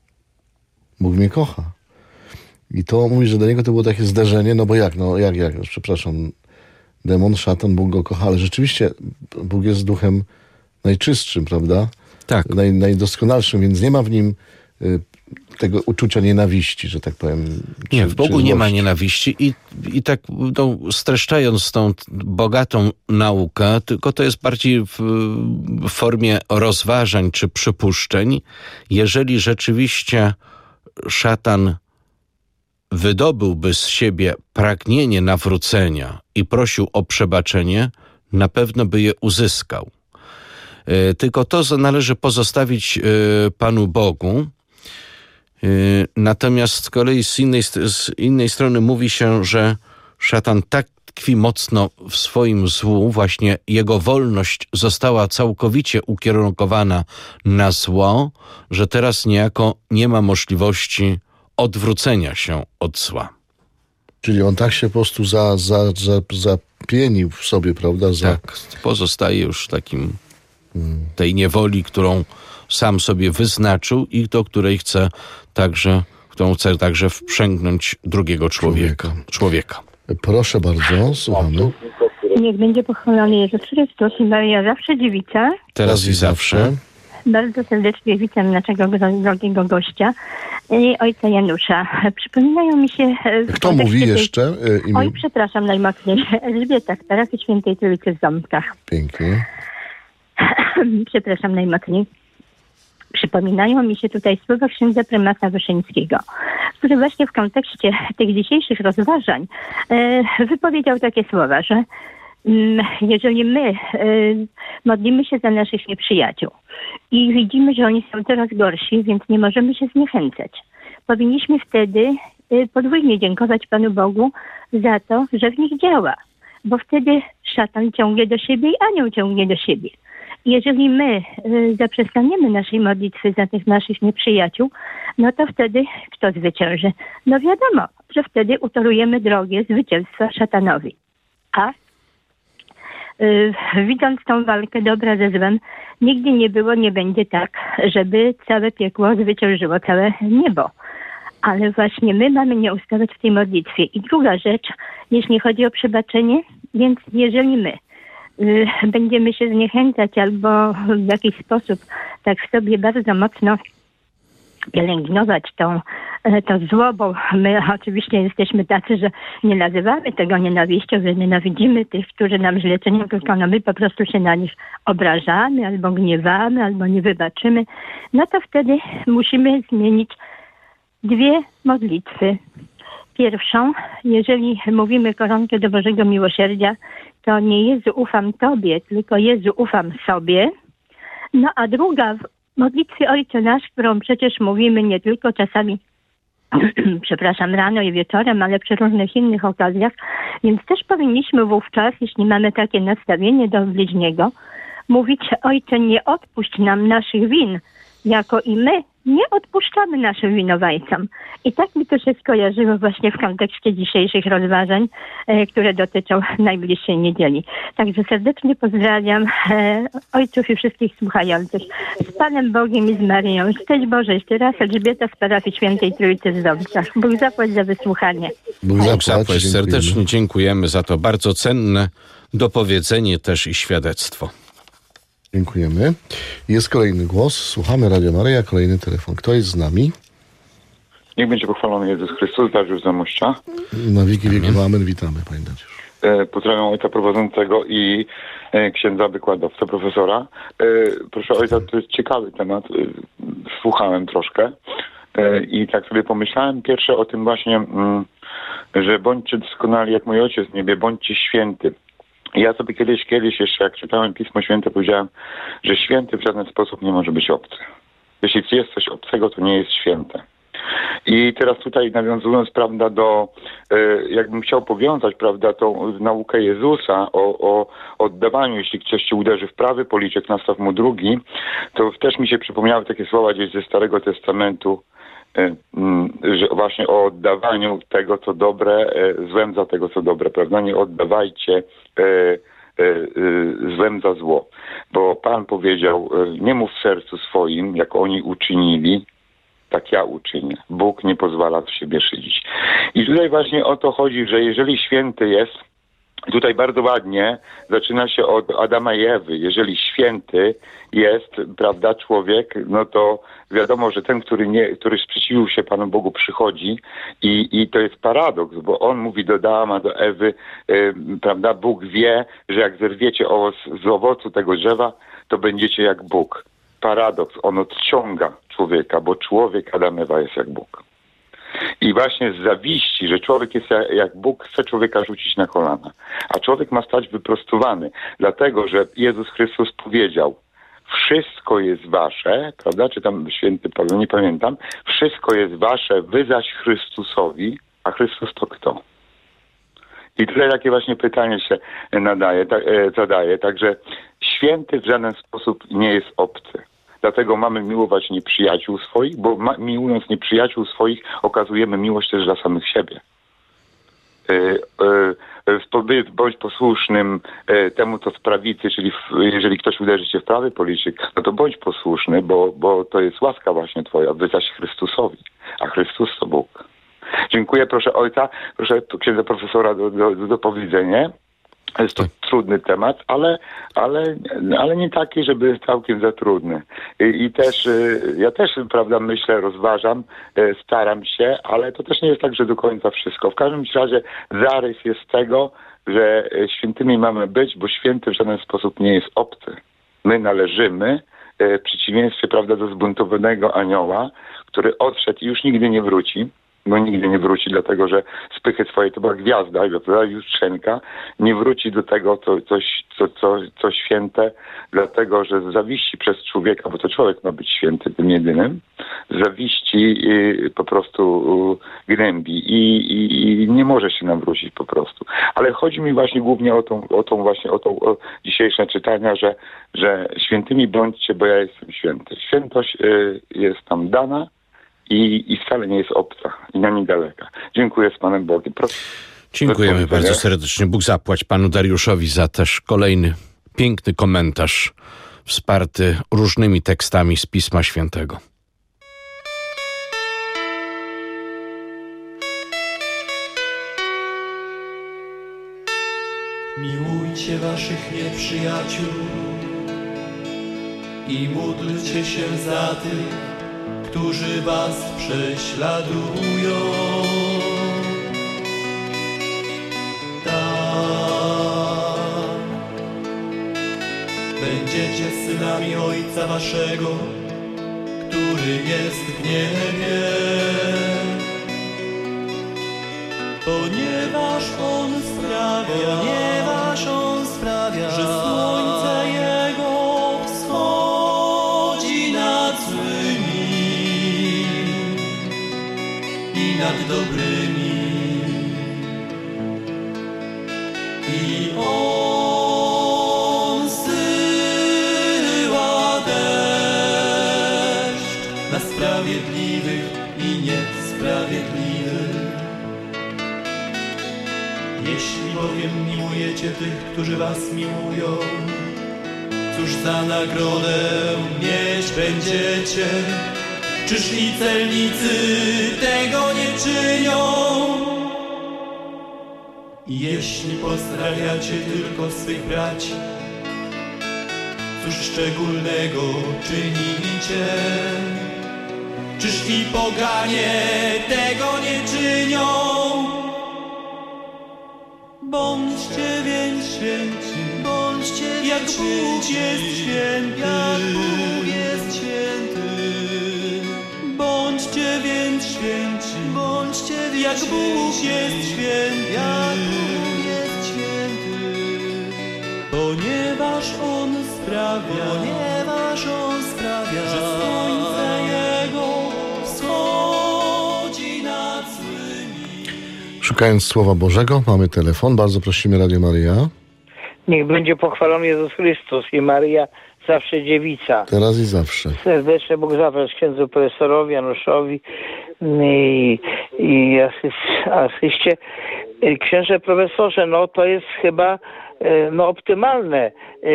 Bóg mnie kocha. I to mówi, że dla niego to było takie zderzenie, no bo jak, przepraszam, demon, szatan, Bóg go kocha, ale rzeczywiście Bóg jest duchem najczystszym, prawda? Tak. Najdoskonalszym, więc nie ma w nim tego uczucia nienawiści, że tak powiem. Nie, w Bogu nie ma nienawiści i tak streszczając tą bogatą naukę, tylko to jest bardziej w formie rozważań czy przypuszczeń. Jeżeli rzeczywiście szatan wydobyłby z siebie pragnienie nawrócenia i prosił o przebaczenie, na pewno by je uzyskał. Tylko to należy pozostawić Panu Bogu. Natomiast z kolei z innej strony mówi się, że szatan tak tkwi mocno w swoim złu, właśnie jego wolność została całkowicie ukierunkowana na zło, że teraz niejako nie ma możliwości odwrócenia się od zła. Czyli on tak się po prostu zapienił w sobie, prawda? Tak, pozostaje już takim tej niewoli, którą sam sobie wyznaczył i do której którą chce także wprzęgnąć drugiego człowieka. Proszę bardzo, słuchamy. Niech będzie pochwalony Jezus Chrystus i Maryja zawsze dziewica. Teraz i zawsze. Bardzo serdecznie witam naszego drogiego gościa i ojca Janusza. Przypominają mi się... Kto mówi jeszcze? Imię? Oj, przepraszam najmocniej. Elżbieta, z parafii Świętej Trójcy w Ząbkach. Pięknie. Przepraszam najmocniej. Przypominają mi się tutaj słowa księdza prymasa Wyszyńskiego, który właśnie w kontekście tych dzisiejszych rozważań wypowiedział takie słowa, że jeżeli my modlimy się za naszych nieprzyjaciół i widzimy, że oni są coraz gorsi, więc nie możemy się zniechęcać, powinniśmy wtedy podwójnie dziękować Panu Bogu za to, że w nich działa, bo wtedy szatan ciągnie do siebie i anioł ciągnie do siebie. Jeżeli my zaprzestaniemy naszej modlitwy za tych naszych nieprzyjaciół, no to wtedy kto zwycięży? No wiadomo, że wtedy utorujemy drogę zwycięstwa szatanowi. A widząc tą walkę dobra ze złem, nigdy nie było, nie będzie tak, żeby całe piekło zwyciężyło całe niebo. Ale właśnie my mamy nie ustawać w tej modlitwie. I druga rzecz, jeśli chodzi o przebaczenie, więc jeżeli my będziemy się zniechęcać albo w jakiś sposób tak w sobie bardzo mocno pielęgnować to zło, bo my oczywiście jesteśmy tacy, że nie nazywamy tego nienawiścią, że nienawidzimy tych, którzy nam źle czynią, tylko my po prostu się na nich obrażamy, albo gniewamy, albo nie wybaczymy, no to wtedy musimy zmienić dwie modlitwy. Pierwszą, jeżeli mówimy koronkę do Bożego Miłosierdzia, to nie Jezu ufam Tobie, tylko Jezu ufam sobie. No a druga w modlitwie Ojcze Nasz, którą przecież mówimy nie tylko czasami, przepraszam, rano i wieczorem, ale przy różnych innych okazjach, więc też powinniśmy wówczas, jeśli mamy takie nastawienie do bliźniego, mówić: Ojcze, nie odpuść nam naszych win, jako i my nie odpuszczamy naszym winowajcom. I tak mi to się skojarzyło właśnie w kontekście dzisiejszych rozważań, które dotyczą najbliższej niedzieli. Także serdecznie pozdrawiam ojców i wszystkich słuchających. Z Panem Bogiem i z Maryją. Szczęść Boże, jeszcze raz Elżbieta z parafii Świętej Trójcy w Zdobicach. Bóg zapłać za wysłuchanie. Bóg Bóg zapłać, zapłać. dziękujemy. Serdecznie dziękujemy za to bardzo cenne dopowiedzenie też i świadectwo. Dziękujemy. Jest kolejny głos. Słuchamy Radio Maryja, kolejny telefon. Kto jest z nami? Niech będzie pochwalony Jezus Chrystus, Dariusz Zamościa. Na wieki wieków. Amen. Witamy, panie Dariusz. Pozdrawiam ojca prowadzącego i księdza wykładowcę, profesora. Proszę ojca, to jest ciekawy temat. Słuchałem troszkę i tak sobie pomyślałem pierwsze o tym właśnie, że bądźcie doskonali jak mój ojciec w niebie, bądźcie święty. Ja sobie kiedyś jeszcze jak czytałem Pismo Święte, powiedziałem, że święty w żaden sposób nie może być obcy. Jeśli jest coś obcego, to nie jest święte. I teraz tutaj nawiązując, prawda, jakbym chciał powiązać, prawda, tą naukę Jezusa o oddawaniu, jeśli ktoś ci uderzy w prawy policzek, nastaw mu drugi, to też mi się przypomniały takie słowa gdzieś ze Starego Testamentu, że właśnie o oddawaniu tego, co dobre, złem za tego, co dobre, prawda? Nie oddawajcie złem za zło. Bo Pan powiedział, nie mów w sercu swoim, jak oni uczynili, tak ja uczynię. Bóg nie pozwala w siebie szydzić. I tutaj właśnie o to chodzi, że jeżeli święty jest, tutaj bardzo ładnie zaczyna się od Adama i Ewy. Jeżeli święty jest, prawda, człowiek, no to wiadomo, że ten, który sprzeciwił się Panu Bogu, przychodzi i to jest paradoks, bo on mówi do Adama, do Ewy, prawda, Bóg wie, że jak zerwiecie z owocu tego drzewa, to będziecie jak Bóg. Paradoks, on odciąga człowieka, bo człowiek, Adam, Ewa jest jak Bóg. I właśnie z zawiści, że człowiek jest jak Bóg, chce człowieka rzucić na kolana. A człowiek ma stać wyprostowany, dlatego że Jezus Chrystus powiedział, wszystko jest wasze, prawda, czy tam święty Paweł, nie pamiętam, wszystko jest wasze, wy zaś Chrystusowi, a Chrystus to kto? I tutaj takie właśnie pytanie się zadaje, także święty w żaden sposób nie jest obcy. Dlatego mamy miłować nieprzyjaciół swoich, bo miłując nieprzyjaciół swoich okazujemy miłość też dla samych siebie. Bądź posłusznym temu, co z prawicy, czyli jeżeli ktoś uderzy cię w prawy policzek, no to bądź posłuszny, bo to jest łaska właśnie twoja, wy zaś Chrystusowi, a Chrystus to Bóg. Dziękuję, proszę ojca, proszę księdza profesora do powiedzenia. Jest to trudny temat, ale nie taki, żeby całkiem za trudny. I też, ja też, prawda, myślę, rozważam, staram się, ale to też nie jest tak, że do końca wszystko. W każdym razie zarys jest tego, że świętymi mamy być, bo święty w żaden sposób nie jest obcy. My należymy, w przeciwieństwie, prawda, do zbuntowanego anioła, który odszedł i już nigdy nie wróci. No nigdy nie wróci, dlatego że z pychy swojej to była gwiazda, jutrzenka, nie wróci do tego, co święte, dlatego że z zawiści przez człowieka, bo to człowiek ma być święty tym jedynym, z zawiści po prostu gnębi i nie może się nawrócić po prostu. Ale chodzi mi właśnie głównie o dzisiejsze czytania, że świętymi bądźcie, bo ja jestem święty. Świętość jest tam dana, i wcale nie jest obca i na niedaleka. Dziękuję z Panem Bogiem. Dziękujemy bardzo serdecznie. Bóg zapłać panu Dariuszowi za też kolejny piękny komentarz wsparty różnymi tekstami z Pisma Świętego. Miłujcie waszych nieprzyjaciół i módlcie się za tych, którzy was prześladują. Tak, będziecie synami Ojca waszego, który jest w niebie. Ponieważ On sprawia, że słońce Jego wschodzi nad złymi i nad dobrymi. I On zsyła deszcz na sprawiedliwych sprawiedliwych i niesprawiedliwych. Jeśli bowiem miłujecie tych, którzy was miłują, cóż za nagrodę mieć będziecie? Czyż i celnicy tego nie czynią? Jeśli pozdrawiacie tylko swych braci, cóż szczególnego czynicie? Czyż i poganie tego nie czynią? Bądźcie więc święci, bądźcie jak Bóg jest święty, jak Bóg jest święty. Bądźcie więc święci, bądźcie jak Bóg jest święty, jak Bóg jest święty. Ponieważ On sprawia, że słońce Jego wschodzi nad złymi. Szukając Słowa Bożego, mamy telefon. Bardzo prosimy Radio Maryja. Niech będzie pochwalony Jezus Chrystus i Maryja zawsze dziewica. Teraz i zawsze. Serdecznie Bóg zapłać księdzu profesorowi Januszowi i asyście. Księże profesorze, no to jest chyba optymalne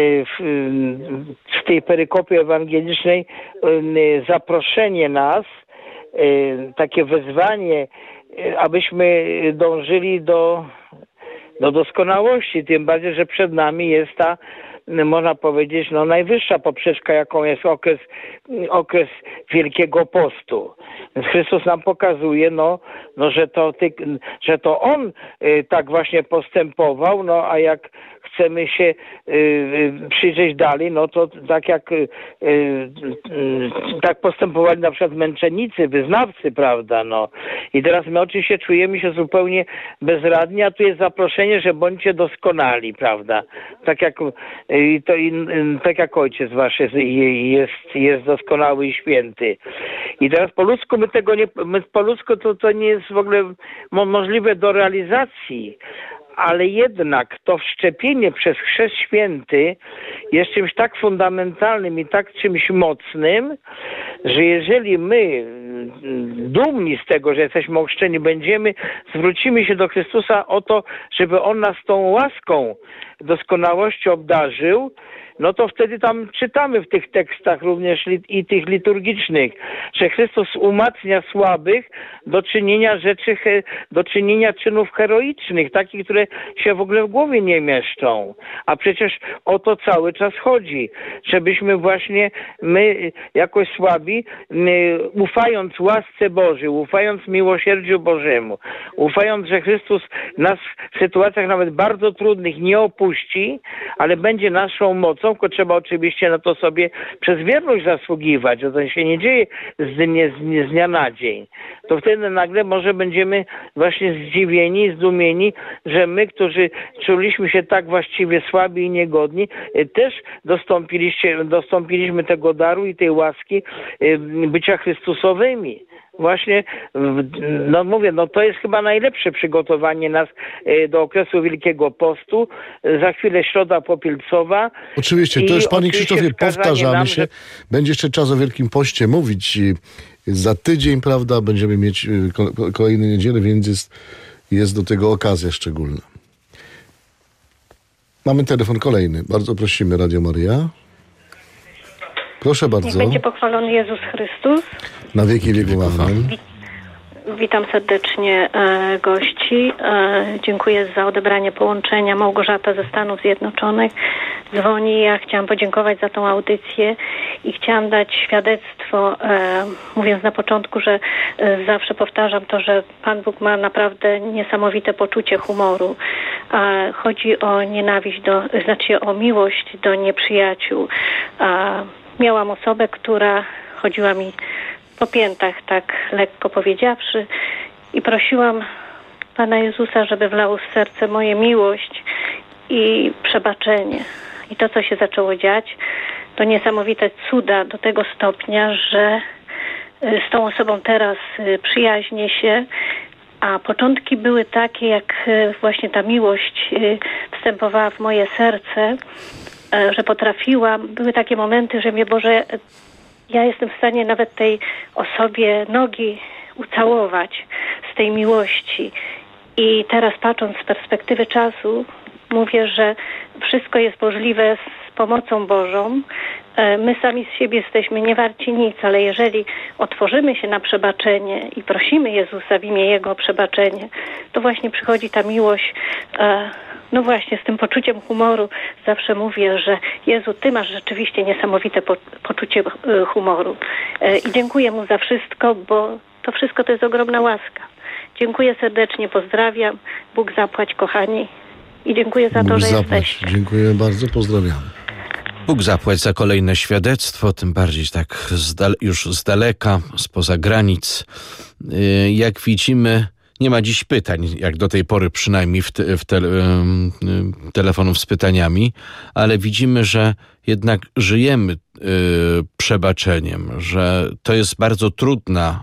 w tej perykopie ewangelicznej zaproszenie nas, takie wezwanie, abyśmy dążyli do doskonałości, tym bardziej, że przed nami jest ta, można powiedzieć, najwyższa poprzeczka, jaką jest okres Wielkiego Postu. Więc Chrystus nam pokazuje, że to On tak właśnie postępował, a jak chcemy się przyjrzeć dalej, to tak postępowali na przykład męczennicy, wyznawcy, prawda, I teraz my oczywiście czujemy się zupełnie bezradni, a tu jest zaproszenie, że bądźcie doskonali, prawda, tak jak Ojciec Wasz jest doskonały i święty. I teraz po ludzku to nie jest w ogóle możliwe do realizacji, ale jednak to wszczepienie przez Chrzest Święty jest czymś tak fundamentalnym i tak czymś mocnym, że jeżeli my, dumni z tego, że jesteśmy ochrzczeni, zwrócimy się do Chrystusa o to, żeby On nas tą łaską doskonałości obdarzył, to wtedy tam czytamy w tych tekstach również i tych liturgicznych, że Chrystus umacnia słabych do czynienia czynów heroicznych, takich, które się w ogóle w głowie nie mieszczą. A przecież o to cały czas chodzi, żebyśmy właśnie my, jako słabi, ufając łasce Bożej, ufając miłosierdziu Bożemu, ufając, że Chrystus nas w sytuacjach nawet bardzo trudnych nie opuści, ale będzie naszą mocą, tylko trzeba oczywiście na to sobie przez wierność zasługiwać, że to się nie dzieje z dnia na dzień. To wtedy nagle może będziemy właśnie zdziwieni, zdumieni, że my, którzy czuliśmy się tak właściwie słabi i niegodni, też dostąpiliśmy tego daru i tej łaski bycia Chrystusowymi. Właśnie, to jest chyba najlepsze przygotowanie nas do okresu Wielkiego Postu. Za chwilę Środa Popielcowa. Oczywiście, to już Panie Krzysztofie, powtarzamy się. Będzie jeszcze czas o Wielkim Poście mówić. Za tydzień, prawda, będziemy mieć kolejne niedzielę, więc jest do tego okazja szczególna. Mamy telefon kolejny. Bardzo prosimy, Radio Maryja. Proszę bardzo. Niech będzie pochwalony Jezus Chrystus. Na wieki wieków. Amen. Witam serdecznie gości. Dziękuję za odebranie połączenia. Małgorzata ze Stanów Zjednoczonych dzwoni. Ja chciałam podziękować za tą audycję i chciałam dać świadectwo, mówiąc na początku, że zawsze powtarzam to, że Pan Bóg ma naprawdę niesamowite poczucie humoru. Chodzi o nienawiść, o miłość do nieprzyjaciół. Miałam osobę, która chodziła mi po piętach, tak lekko powiedziawszy, i prosiłam Pana Jezusa, żeby wlał w serce moje miłość i przebaczenie. I to, co się zaczęło dziać, to niesamowite cuda do tego stopnia, że z tą osobą teraz przyjaźnię się, a początki były takie, jak właśnie ta miłość wstępowała w moje serce, że potrafiłam, były takie momenty, że mnie, Boże, ja jestem w stanie nawet tej osobie nogi ucałować z tej miłości. I teraz patrząc z perspektywy czasu, mówię, że wszystko jest możliwe z pomocą Bożą. My sami z siebie jesteśmy nie warci nic, ale jeżeli otworzymy się na przebaczenie i prosimy Jezusa w imię Jego o przebaczenie, to właśnie przychodzi ta miłość. No właśnie, z tym poczuciem humoru zawsze mówię, że Jezu, Ty masz rzeczywiście niesamowite poczucie humoru. I dziękuję Mu za wszystko, bo to wszystko to jest ogromna łaska. Dziękuję serdecznie, pozdrawiam. Bóg zapłać, kochani. I dziękuję za to, że jesteście. Dziękuję bardzo, pozdrawiam. Bóg zapłać za kolejne świadectwo, tym bardziej tak już z daleka, spoza granic. Jak widzimy, nie ma dziś pytań, jak do tej pory przynajmniej telefonów z pytaniami, ale widzimy, że jednak żyjemy przebaczeniem, że to jest bardzo trudna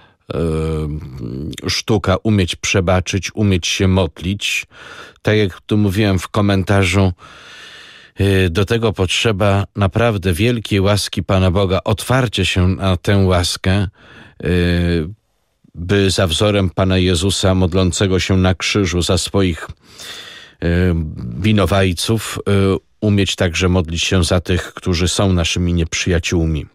sztuka umieć przebaczyć, umieć się modlić. Tak jak tu mówiłem w komentarzu, do tego potrzeba naprawdę wielkiej łaski Pana Boga, otwarcie się na tę łaskę, by za wzorem Pana Jezusa modlącego się na krzyżu za swoich winowajców umieć także modlić się za tych, którzy są naszymi nieprzyjaciółmi.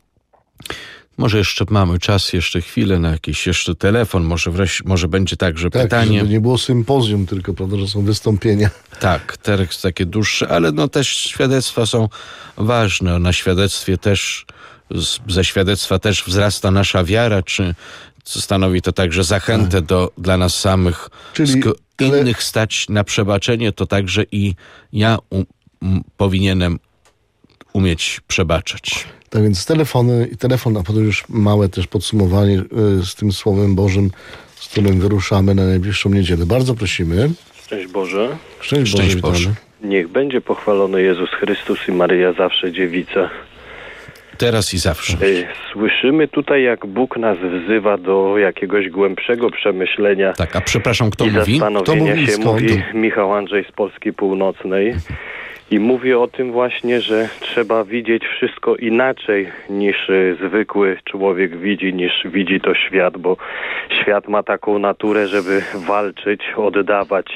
Może jeszcze mamy czas, jeszcze chwilę na jakiś jeszcze telefon, może będzie także pytanie. Żeby nie było sympozjum, tylko prawda, że są wystąpienia. Tak, tekst takie dłuższe, ale no też świadectwa są ważne. Na świadectwie też, ze świadectwa też wzrasta nasza wiara, czy stanowi to także zachętę dla nas samych. Czyli innych stać na przebaczenie, to także i ja powinienem umieć przebaczać. Tak więc telefon, a potem już małe też podsumowanie z tym Słowem Bożym, z którym wyruszamy na najbliższą niedzielę. Bardzo prosimy. Szczęść Boże. Szczęść Boże. Niech będzie pochwalony Jezus Chrystus i Maryja zawsze dziewica. Teraz i zawsze. Słyszymy tutaj, jak Bóg nas wzywa do jakiegoś głębszego przemyślenia. Tak, a przepraszam, kto mówi? Zastanowienia się. Mówi Michał Andrzej z Polski Północnej. I mówi o tym właśnie, że trzeba widzieć wszystko inaczej niż zwykły człowiek widzi, niż widzi to świat, bo świat ma taką naturę, żeby walczyć, oddawać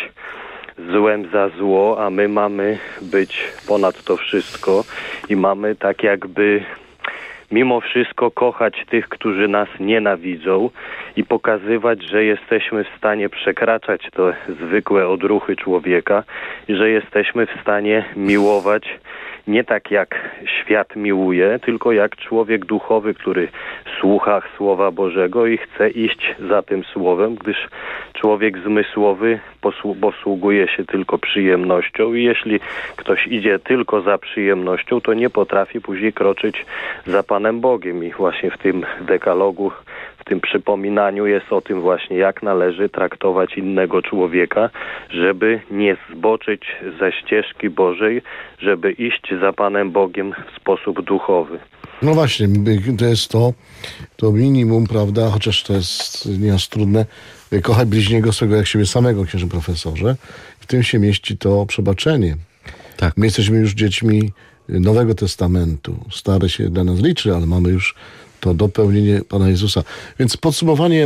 złem za zło, a my mamy być ponad to wszystko i mamy tak jakby mimo wszystko kochać tych, którzy nas nienawidzą i pokazywać, że jesteśmy w stanie przekraczać te zwykłe odruchy człowieka i że jesteśmy w stanie miłować nie tak jak świat miłuje, tylko jak człowiek duchowy, który słucha Słowa Bożego i chce iść za tym Słowem, gdyż człowiek zmysłowy posługuje się tylko przyjemnością i jeśli ktoś idzie tylko za przyjemnością, to nie potrafi później kroczyć za Panem Bogiem. I właśnie w tym dekalogu, w tym przypominaniu jest o tym właśnie, jak należy traktować innego człowieka, żeby nie zboczyć ze ścieżki Bożej, żeby iść za Panem Bogiem w sposób duchowy. No właśnie, to jest to minimum, prawda, chociaż to jest nieraz trudne, kochać bliźniego swego jak siebie samego, księże profesorze. W tym się mieści to przebaczenie. Tak. My jesteśmy już dziećmi Nowego Testamentu. Stare się dla nas liczy, ale mamy już to dopełnienie Pana Jezusa. Więc podsumowanie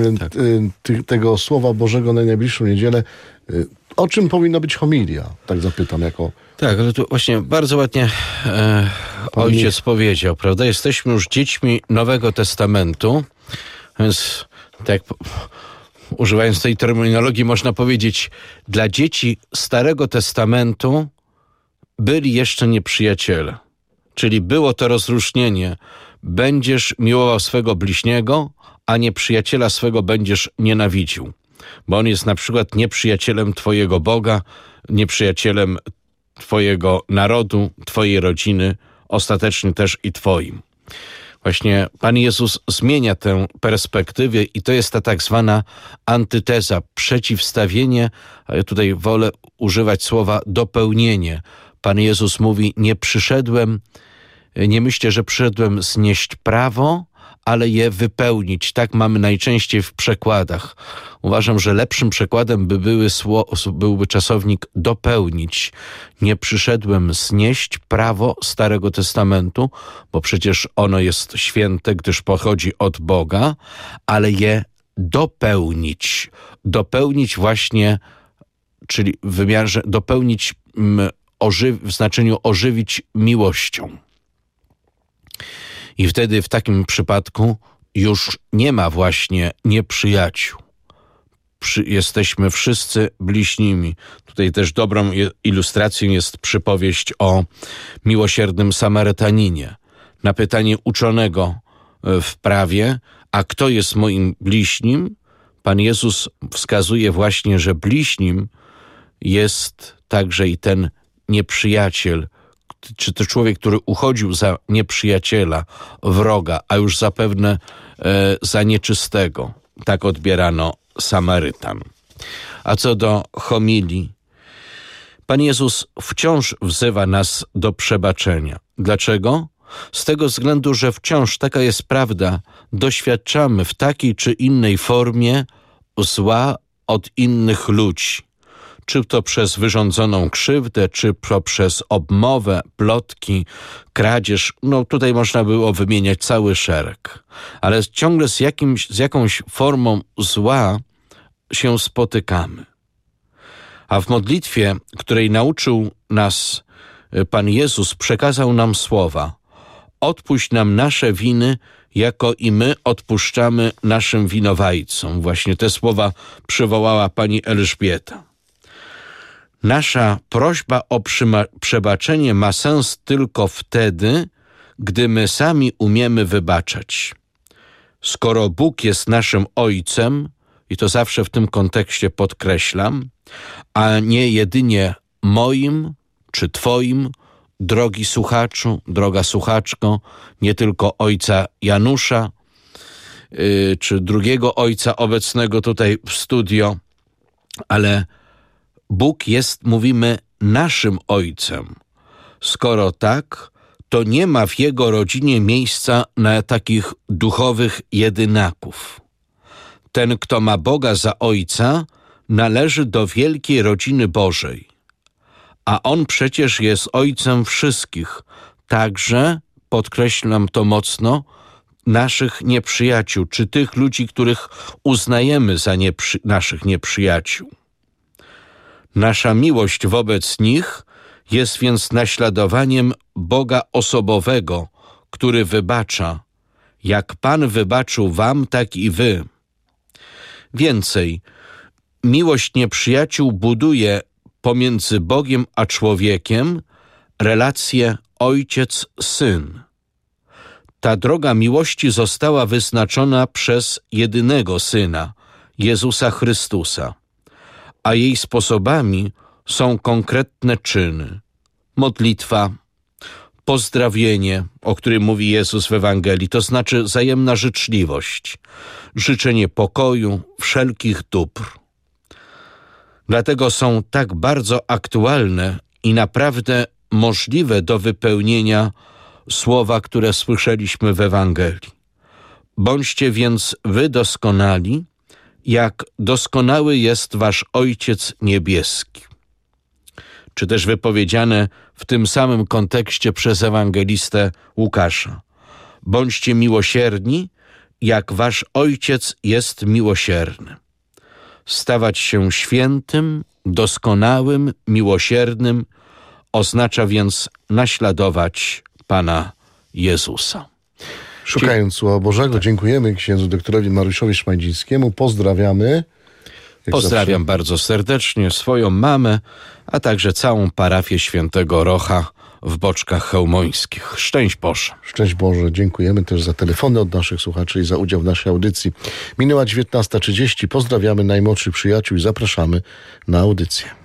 tego Słowa Bożego na najbliższą niedzielę. O czym powinna być homilia? Tak zapytam jako... Tak, ale tu właśnie bardzo ładnie ojciec powiedział, prawda? Jesteśmy już dziećmi Nowego Testamentu, więc tak używając tej terminologii można powiedzieć, dla dzieci Starego Testamentu byli jeszcze nieprzyjaciele. Czyli było to rozróżnienie. Będziesz miłował swego bliźniego, a nieprzyjaciela swego będziesz nienawidził. Bo on jest na przykład nieprzyjacielem twojego Boga, nieprzyjacielem twojego narodu, twojej rodziny, ostatecznie też i twoim. Właśnie Pan Jezus zmienia tę perspektywę i to jest ta tak zwana antyteza, przeciwstawienie, a ja tutaj wolę używać słowa dopełnienie. Pan Jezus mówi, nie myślę, że przyszedłem znieść prawo, ale je wypełnić. Tak mamy najczęściej w przekładach. Uważam, że lepszym przekładem byłby czasownik dopełnić. Nie przyszedłem znieść prawo Starego Testamentu, bo przecież ono jest święte, gdyż pochodzi od Boga, ale je dopełnić. Dopełnić właśnie, czyli w wymiarze dopełnić w znaczeniu ożywić miłością. I wtedy w takim przypadku już nie ma właśnie nieprzyjaciół. Jesteśmy wszyscy bliźnimi. Tutaj też dobrą ilustracją jest przypowieść o miłosiernym Samarytaninie. Na pytanie uczonego w prawie, a kto jest moim bliźnim? Pan Jezus wskazuje właśnie, że bliźnim jest także i ten nieprzyjaciel, czy to człowiek, który uchodził za nieprzyjaciela, wroga, a już zapewne za nieczystego. Tak odbierano Samarytan. A co do homilii, Pan Jezus wciąż wzywa nas do przebaczenia. Dlaczego? Z tego względu, że wciąż taka jest prawda, doświadczamy w takiej czy innej formie zła od innych ludzi. Czy to przez wyrządzoną krzywdę, czy poprzez obmowę, plotki, kradzież. Tutaj można było wymieniać cały szereg. Ale ciągle z jakąś formą zła się spotykamy. A w modlitwie, której nauczył nas Pan Jezus, przekazał nam słowa: odpuść nam nasze winy, jako i my odpuszczamy naszym winowajcom. Właśnie te słowa przywołała pani Elżbieta. Nasza prośba o przebaczenie ma sens tylko wtedy, gdy my sami umiemy wybaczać. Skoro Bóg jest naszym Ojcem, i to zawsze w tym kontekście podkreślam, a nie jedynie moim czy Twoim, drogi słuchaczu, droga słuchaczko, nie tylko ojca Janusza, czy drugiego ojca obecnego tutaj w studio, ale Bóg jest, mówimy, naszym Ojcem. Skoro tak, to nie ma w Jego rodzinie miejsca na takich duchowych jedynaków. Ten, kto ma Boga za Ojca, należy do wielkiej rodziny Bożej. A On przecież jest Ojcem wszystkich, także, podkreślam to mocno, naszych nieprzyjaciół, czy tych ludzi, których uznajemy za naszych nieprzyjaciół. Nasza miłość wobec nich jest więc naśladowaniem Boga osobowego, który wybacza. Jak Pan wybaczył wam, tak i wy. Więcej, miłość nieprzyjaciół buduje pomiędzy Bogiem a człowiekiem relację ojciec-syn. Ta droga miłości została wyznaczona przez jedynego Syna, Jezusa Chrystusa, a jej sposobami są konkretne czyny. Modlitwa, pozdrowienie, o którym mówi Jezus w Ewangelii, to znaczy wzajemna życzliwość, życzenie pokoju, wszelkich dóbr. Dlatego są tak bardzo aktualne i naprawdę możliwe do wypełnienia słowa, które słyszeliśmy w Ewangelii. Bądźcie więc wy doskonali, jak doskonały jest wasz Ojciec Niebieski. Czy też wypowiedziane w tym samym kontekście przez ewangelistę Łukasza. Bądźcie miłosierni, jak wasz Ojciec jest miłosierny. Stawać się świętym, doskonałym, miłosiernym oznacza więc naśladować Pana Jezusa. Szukając Słowa Bożego, dziękujemy księdzu doktorowi Mariuszowi Szmajdzińskiemu. Pozdrawiamy. Pozdrawiam bardzo serdecznie swoją mamę, a także całą parafię Świętego Rocha w Boczkach Chełmońskich. Szczęść Boże. Szczęść Boże. Dziękujemy też za telefony od naszych słuchaczy i za udział w naszej audycji. Minęła 19:30. Pozdrawiamy najmłodszych przyjaciół i zapraszamy na audycję.